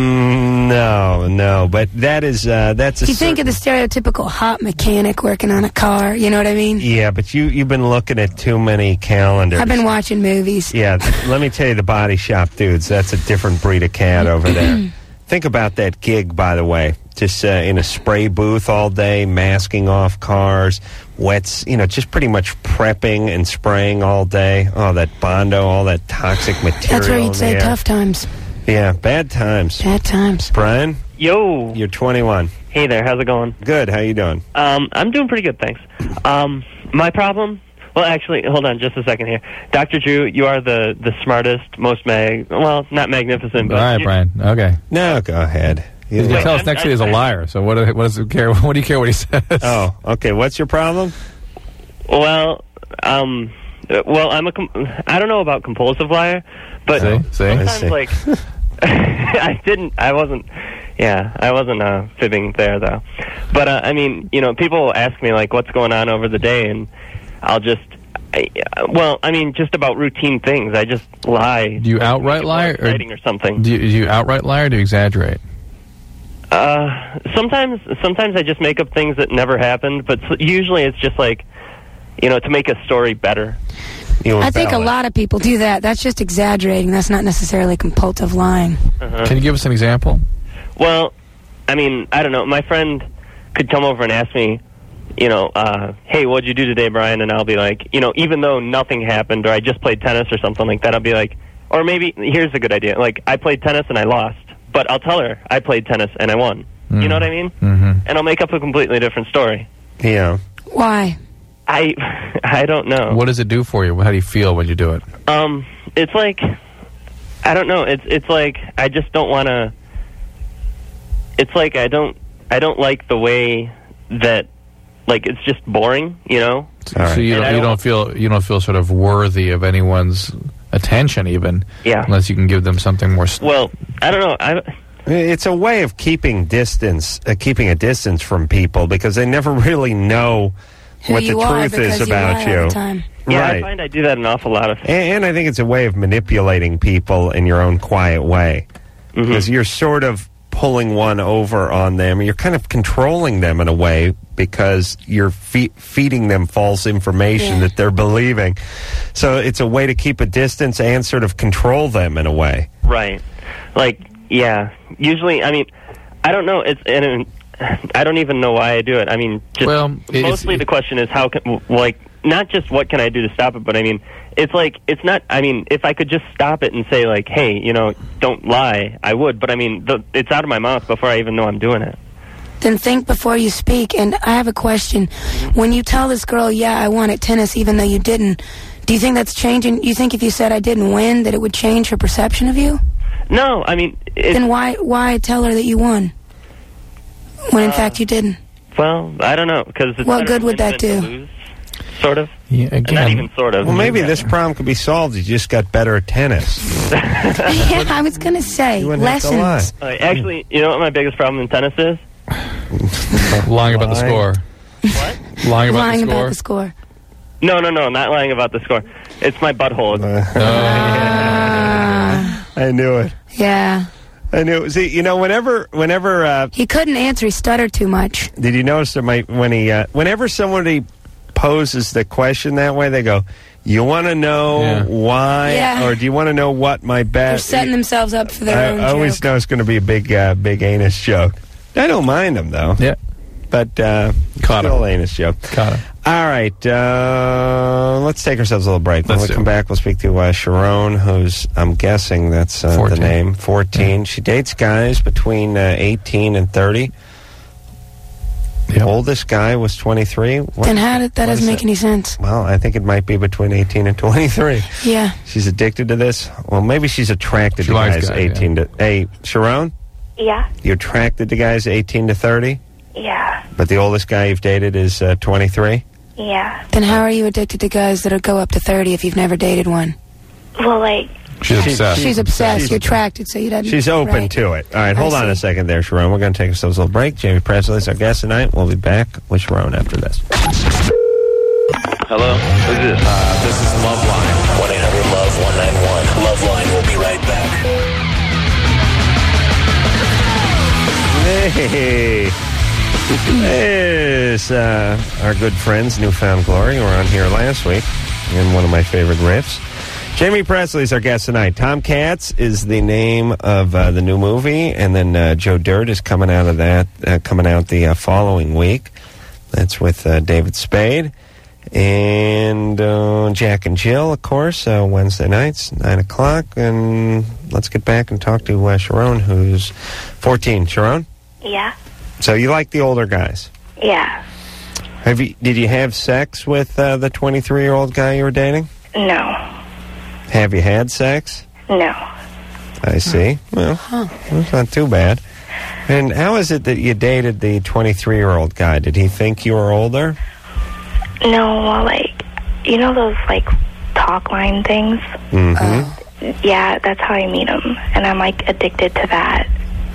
No. But that's a You think of the stereotypical hot mechanic working on a car, you know what I mean? Yeah, but you've been looking at too many calendars. I've been watching movies. Yeah, let me tell you, the body shop dudes, that's a different breed of cat over there. Think about that gig, by the way. Just in a spray booth all day, masking off cars, wets, just pretty much prepping and spraying all day. Oh, that Bondo, all that toxic material. That's where you'd say tough times. Yeah, bad times. Bad times. Brian? Yo. You're 21. Hey there, how's it going? Good, how you doing? I'm doing pretty good, thanks. My problem... Well, actually, hold on just a second here. Dr. Drew, you are the smartest, most not magnificent, but... All right, Brian, okay. No, go ahead. You can tell us next to you is a liar, so what does it care? What do you care what he says? Oh, okay, what's your problem? Well, I don't know about compulsive liar, but sometimes, like, I wasn't fibbing there, though. But, people ask me, like, what's going on over the day, and I'll just, just about routine things. I just lie. Do you outright lie? Or something. Do you outright lie or do you exaggerate? Sometimes I just make up things that never happened, but usually it's just like, to make a story better. I think a lot of people do that. That's just exaggerating. That's not necessarily compulsive lying. Can you give us an example? Well, I don't know. My friend could come over and ask me, hey, what'd you do today, Brian? And I'll be like, even though nothing happened or I just played tennis or something like that, I'll be like, or maybe, here's a good idea. Like, I played tennis and I lost. But I'll tell her I played tennis and I won. You know what I mean? Mm-hmm. And I'll make up a completely different story. Yeah. Why? I don't know. What does it do for you? How do you feel when you do it? It's like, I don't know. It's like I just don't want to. It's like I don't like the way that, like, it's just boring. So you don't feel sort of worthy of anyone's attention, even. Yeah. Unless you can give them something more. Well, I don't know. It's a way of keeping a distance from people because they never really know what the truth is about you. Yeah, right. I find I do that an awful lot of. And I think it's a way of manipulating people in your own quiet way. because you're sort of pulling one over on them. You're kind of controlling them in a way because you're feeding them false information that they're believing. So it's a way to keep a distance and sort of control them in a way. Right. Like, yeah. Usually, I mean, I don't know. I don't even know why I do it. I mean, just mostly the question is how can, like, not just what can I do to stop it, but I mean, it's like, it's not, I mean, if I could just stop it and say, like, hey, you know, don't lie, I would. But I mean, it's out of my mouth before I even know I'm doing it. Then think before you speak. And I have a question. When you tell this girl, yeah, I wanted tennis even though you didn't, do you think that's changing? You think if you said I didn't win, that it would change her perception of you? No, I mean... Then why tell her that you won when in fact you didn't? Well, I don't know, because... What good would that do? Lose, sort of. Yeah, again. Not even sort of. Well, maybe this problem could be solved. You just got better at tennis. Yeah, I was going to say, lessons. Actually, you know what my biggest problem in tennis is? Lying about the score. What? Lying about the score. No, not lying about the score. It's my butthole. I knew it. Yeah. I knew it. See, you know, whenever he couldn't answer, he stuttered too much. Did you notice that whenever somebody poses the question that way, they go, "You want to know why, or do you want to know what my bet?" They're setting themselves up for their own I always joke. know it's going to be a big anus joke. I don't mind them though. Yeah, but still anus joke. Caught him. All right, let's take ourselves a little break. When Let's we come back, we'll speak to Sharon, who's, I'm guessing that's the name, 14. She dates guys between 18 and 30. The oldest guy was 23. Then that doesn't make any sense. Well, I think it might be between 18 and 23. Yeah. She's addicted to this. Well, maybe she's attracted to guys 18 to... Hey, Sharon? Yeah. You're attracted to guys 18 to 30? Yeah. But the oldest guy you've dated is 23? Yeah. Then how are you addicted to guys that'll go up to 30 if you've never dated one? Well, like... She's obsessed. She's obsessed. You're attracted, so you don't... She's open to it. All right, hold on a second there, Sharon. We're going to take ourselves a little break. Jamie Presley's our guest tonight. We'll be back with Sharon after this. Hello? Who's this? This is Loveline. 1-800-LOVE-191. Loveline will be right back. Hey. This, our good friends, Newfound Glory, were on here last week in one of my favorite riffs. Jamie Presley's our guest tonight. Tom Cats is the name of the new movie, and then Joe Dirt is coming out of that, coming out the following week. That's with David Spade. And Jack and Jill, of course, Wednesday nights, 9 o'clock. And let's get back and talk to Sharon, who's 14. Sharon? Yeah. So you like the older guys? Yeah. Did you have sex with the 23-year-old guy you were dating? No. Have you had sex? No. I see. Well, it's not too bad. And how is it that you dated the 23-year-old guy? Did he think you were older? No, well, like, you know those, like, talk line things? Mm-hmm. Yeah, that's how I meet him. And I'm, like, addicted to that.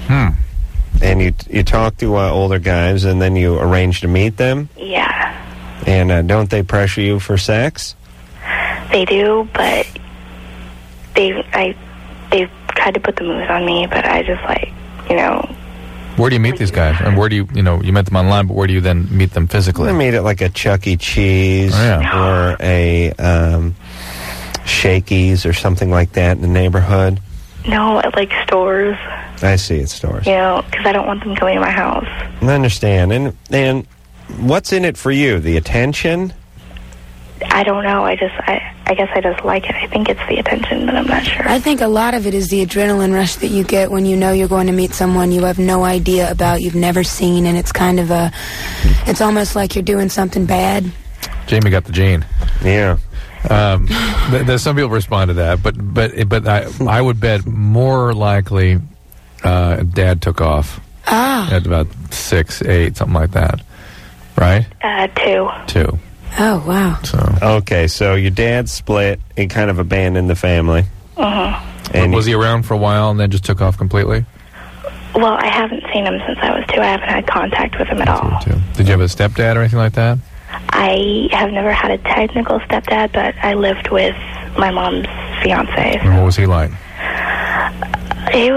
And you talk to older guys, and then you arrange to meet them? Yeah. And don't they pressure you for sex? They do, but they've tried to put the moves on me, but I just, like, you know... Where do you meet these guys? And where do you met them online, but where do you then meet them physically? I meet at, like, a Chuck E. Cheese or a Shakey's or something like that in the neighborhood. No, at, like, stores. I see, at stores. You know, because I don't want them coming to my house. I understand. And what's in it for you? The attention? I don't know. I guess I just like it. I think it's the attention, but I'm not sure. I think a lot of it is the adrenaline rush that you get when you know you're going to meet someone you have no idea about, you've never seen, and it's kind of it's almost like you're doing something bad. Jamie got the gene. Yeah. There's some people respond to that, but I would bet more likely Dad took off at about 6, 8, something like that, right? 2. Oh, wow. Okay, so your dad split and kind of abandoned the family. Uh-huh. Was he around for a while and then just took off completely? Well, I haven't seen him since I was 2. I haven't had contact with him at all. Did you have a stepdad or anything like that? I have never had a technical stepdad, but I lived with my mom's fiance. And what was he like? He was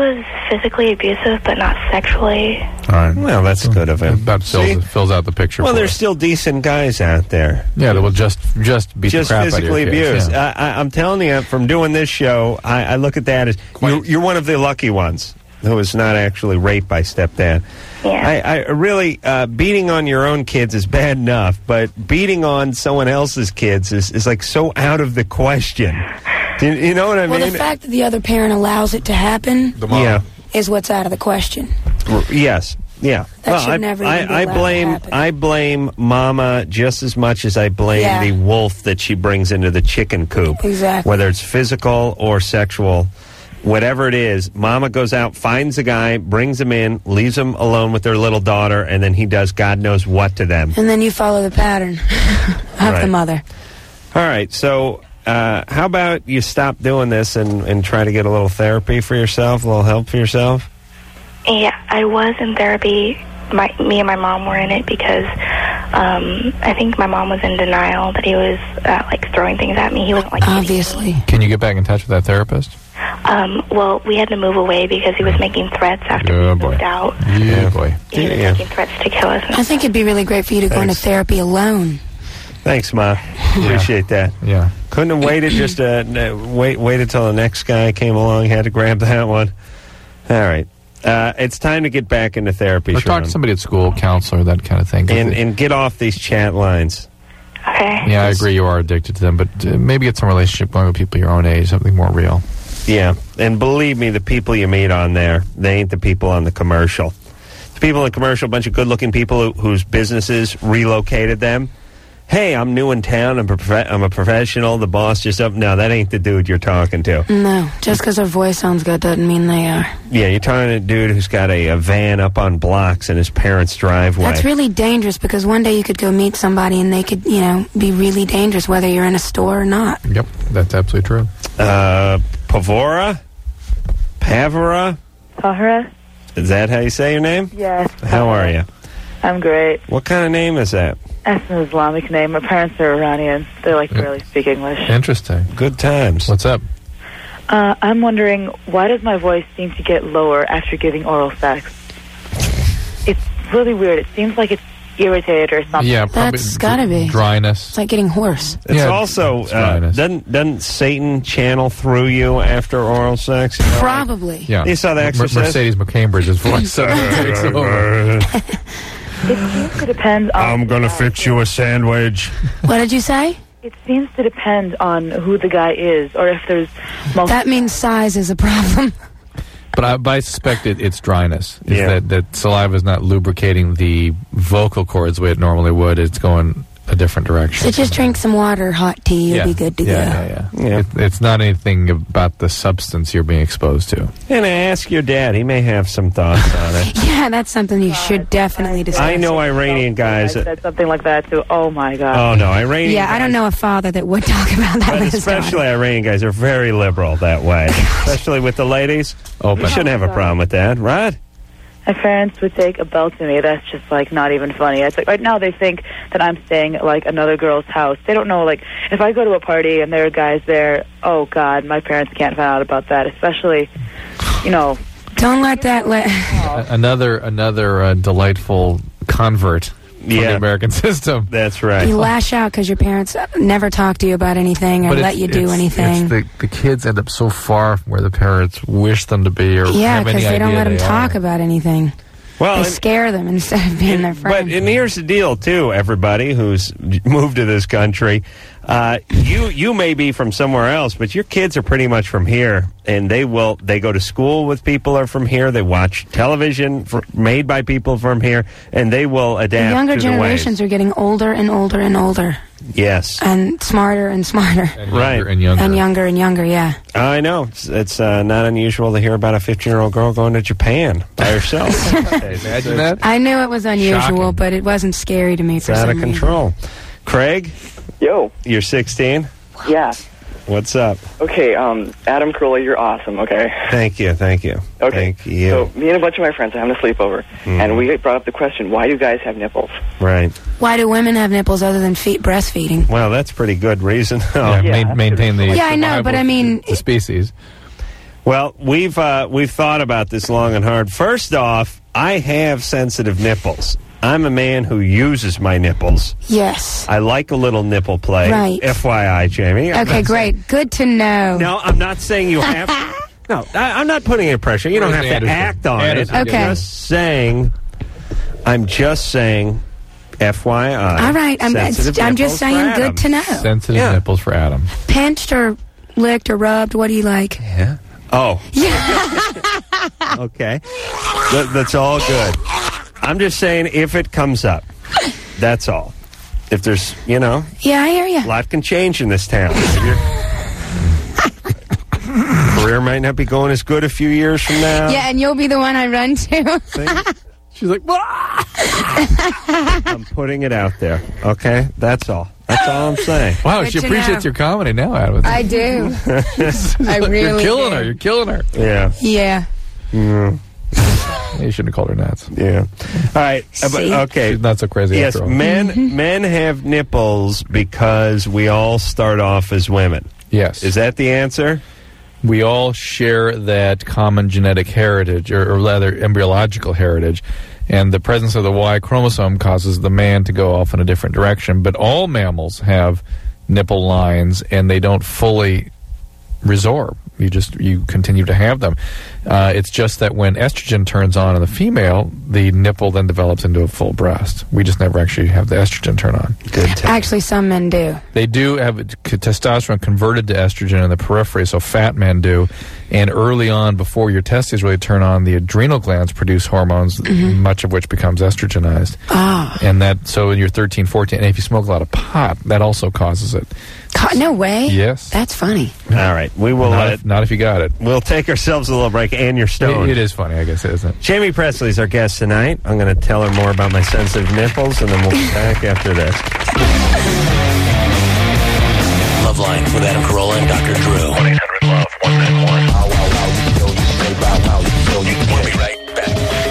physically abusive, but not sexually. All right. Well, that's good of him. That fills out the picture. Well, for there's us. still decent guys out there. Yeah, that will just beat the crap physically out of your abused. kids. Yeah. I'm telling you, from doing this show, I look at that as you're one of the lucky ones who was not actually raped by stepdad. Yeah. I really, beating on your own kids is bad enough, but beating on someone else's kids is like so out of the question. Do you know what I Well, mean? the fact that the other parent allows it to happen is what's out of the question. Yes. Yeah. That should never even be allowed to I blame Mama just as much as I blame the wolf that she brings into the chicken coop. Exactly. Whether it's physical or sexual, whatever it is, Mama goes out, finds a guy, brings him in, leaves him alone with their little daughter, and then he does God knows what to them. And then you follow the pattern of the mother. All right, so how about you stop doing this and try to get a little therapy for yourself, a little help for yourself? Yeah, I was in therapy. Me and my mom were in it because I think my mom was in denial that he was like throwing things at me. He wasn't like obviously. Can you get back in touch with that therapist? Well, we had to move away because he was making threats after we moved out. Yeah, boy. He was making threats to kill us. I think it'd be really great for you to go into therapy alone. Thanks, Ma. Appreciate that. Yeah. Couldn't have waited just waited till the next guy came along. Had to grab that one. All right. It's time to get back into therapy. Or talk to somebody at school, counselor, that kind of thing. And get off these chat lines. Okay. Yeah, I agree you are addicted to them, but maybe get some relationship going with people your own age, something more real. Yeah, and believe me, the people you meet on there, they ain't the people on the commercial. The people in the commercial, a bunch of good-looking people whose businesses relocated them. Hey, I'm new in town. I'm a professional. The boss just up. No, that ain't the dude you're talking to. No, just because their voice sounds good doesn't mean they are. Yeah, you're talking to a dude who's got a van up on blocks in his parents' driveway. That's really dangerous because one day you could go meet somebody and they could, be really dangerous whether you're in a store or not. Yep, that's absolutely true. Pavora? Pavora? Tahara? Is that how you say your name? Yes. How are you? I'm great. What kind of name is that? That's an Islamic name. My parents are Iranian. They barely speak English. Interesting. Good times. What's up? I'm wondering, why does my voice seem to get lower after giving oral sex? It's really weird. It seems like it's irritated or something. Yeah, probably. That's gotta be. Dryness. It's like getting hoarse. It's also, doesn't Satan channel through you after oral sex? Probably. Yeah. You saw the Exorcist? Mercedes McCambridge's voice takes over. It seems to depend on... I'm going to fix you a sandwich. What did you say? It seems to depend on who the guy is, or if there's... That means size is a problem. But I suspect it's dryness. That saliva is not lubricating the vocal cords the way it normally would. It's going a different direction. So just drink some water, hot tea, you'll be good to go. Yeah. It's not anything about the substance you're being exposed to. And ask your dad. He may have some thoughts on it. Yeah, that's something you should definitely discuss. I know Iranian guys. I said something like that, too. Oh, my God. Oh, no, Iranian Yeah, I don't know a father that would talk about that with his daughter. Especially Iranian guys are very liberal that way. Especially with the ladies. Open. You shouldn't have a problem with that, right? My parents would take a belt to me. That's just, not even funny. It's like, right now they think that I'm staying at, another girl's house. They don't know, if I go to a party and there are guys there, oh, God, my parents can't find out about that. Especially, Don't let that Another delightful convert from the American system. That's right. You lash out because your parents never talk to you about anything or let you do anything. The kids end up so far from where the parents wish them to be, or yeah, because they don't let them talk are. about anything. Well, they scare them instead of being their friend. But here's the deal, too, everybody who's moved to this country. You may be from somewhere else, but your kids are pretty much from here, and they go to school with people who are from here. They watch television made by people from here, and they will adapt. The younger to generations the ways. are getting older and older and older. Yes. And smarter and smarter. And younger and younger. And younger and younger, yeah. I know. It's not unusual to hear about a 15-year-old girl going to Japan by herself. Imagine that. I knew it was unusual, Shocking. but it wasn't scary to me for It's out some of control. Craig? Yo. You're 16? Yeah. What's up? Okay, Adam Carolla, you're awesome, okay? Thank you. Okay. Thank you. So, me and a bunch of my friends are having a sleepover, and we brought up the question, why do guys have nipples? Right. Why do women have nipples other than breastfeeding? Well, that's pretty good reason. Maintain the Yeah, I know, but I mean... the species. Well, we've thought about this long and hard. First off, I have sensitive nipples. I'm a man who uses my nipples. Yes. I like a little nipple play. Right. FYI, Jamie. Okay, great. Good to know. No, I'm not saying you have to. No, I'm not putting any pressure. You don't have to act on it. Okay. I'm just saying, FYI. All right. I'm just saying good to know. Sensitive nipples for Adam. Pinched or licked or rubbed, what do you like? Yeah. Oh. Yeah. Okay. That's all good. I'm just saying if it comes up. That's all. If there's, Yeah, I hear you. A lot can change in this town. Your career might not be going as good a few years from now. Yeah, and you'll be the one I run to. She's like, I'm putting it out there. Okay? That's all. That's all I'm saying. Wow, Good she to appreciates know. your comedy now, Adam. I do. I really You're killing her. Yeah. Yeah. You shouldn't have called her nuts. Yeah. All right. Okay. She's not so crazy Yes, after all. men have nipples because we all start off as women. Yes. Is that the answer? We all share that common genetic heritage, or rather embryological heritage, and the presence of the Y chromosome causes the man to go off in a different direction. But all mammals have nipple lines, and they don't fully resorb. You continue to have them. It's just that when estrogen turns on in the female, the nipple then develops into a full breast. We just never actually have the estrogen turn on. Actually, some men do. They do have testosterone converted to estrogen in the periphery, so fat men do. And early on, before your testes really turn on, the adrenal glands produce hormones, much of which becomes estrogenized. Ah. And so when you're 13, 14, and if you smoke a lot of pot, that also causes it. No way. Yes. That's funny. All right. We will not if you got it. We'll take ourselves a little break, and you're stoned. It is funny, I guess, isn't it? Jamie Presley's our guest tonight. I'm going to tell her more about my sensitive nipples, and then we'll be back after this. Loveline with Adam Carolla and Dr. Drew. 1-800-LOVE-191. We'll be right back.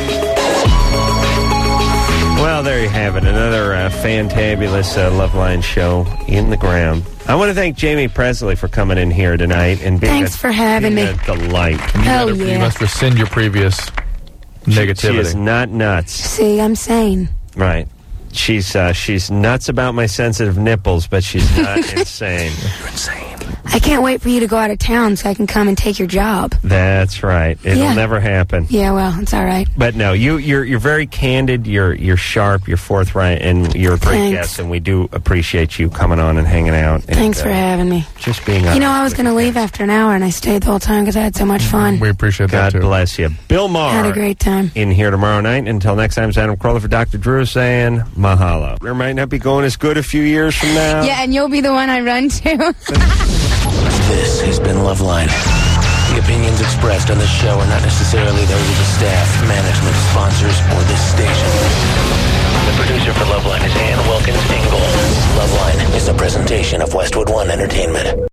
Well, there you have it. Another fantabulous Loveline show in the ground. I want to thank Jamie Presley for coming in here tonight and being Thanks for having me. a delight. You must rescind your previous negativity. She is not nuts. See, I'm sane. Right. She's nuts about my sensitive nipples, but she's not insane. You're insane. I can't wait for you to go out of town so I can come and take your job. That's right. It'll never happen. Yeah, well, it's all right. But no, you're very candid. You're sharp. You're forthright, and you're a great guest. And we do appreciate you coming on and hanging out. Thanks for having me. Just being. I was going to leave after an hour, and I stayed the whole time because I had so much fun. We appreciate that too. God bless you, Bill Maher. Had a great time. In here tomorrow night. Until next time, it's Adam Carolla for Dr. Drew saying mahalo. There might not be going as good a few years from now. Yeah, and you'll be the one I run to. This has been Loveline. The opinions expressed on this show are not necessarily those of the staff, management, sponsors, or this station. The producer for Loveline is Ann Wilkins Ingle. Loveline is a presentation of Westwood One Entertainment.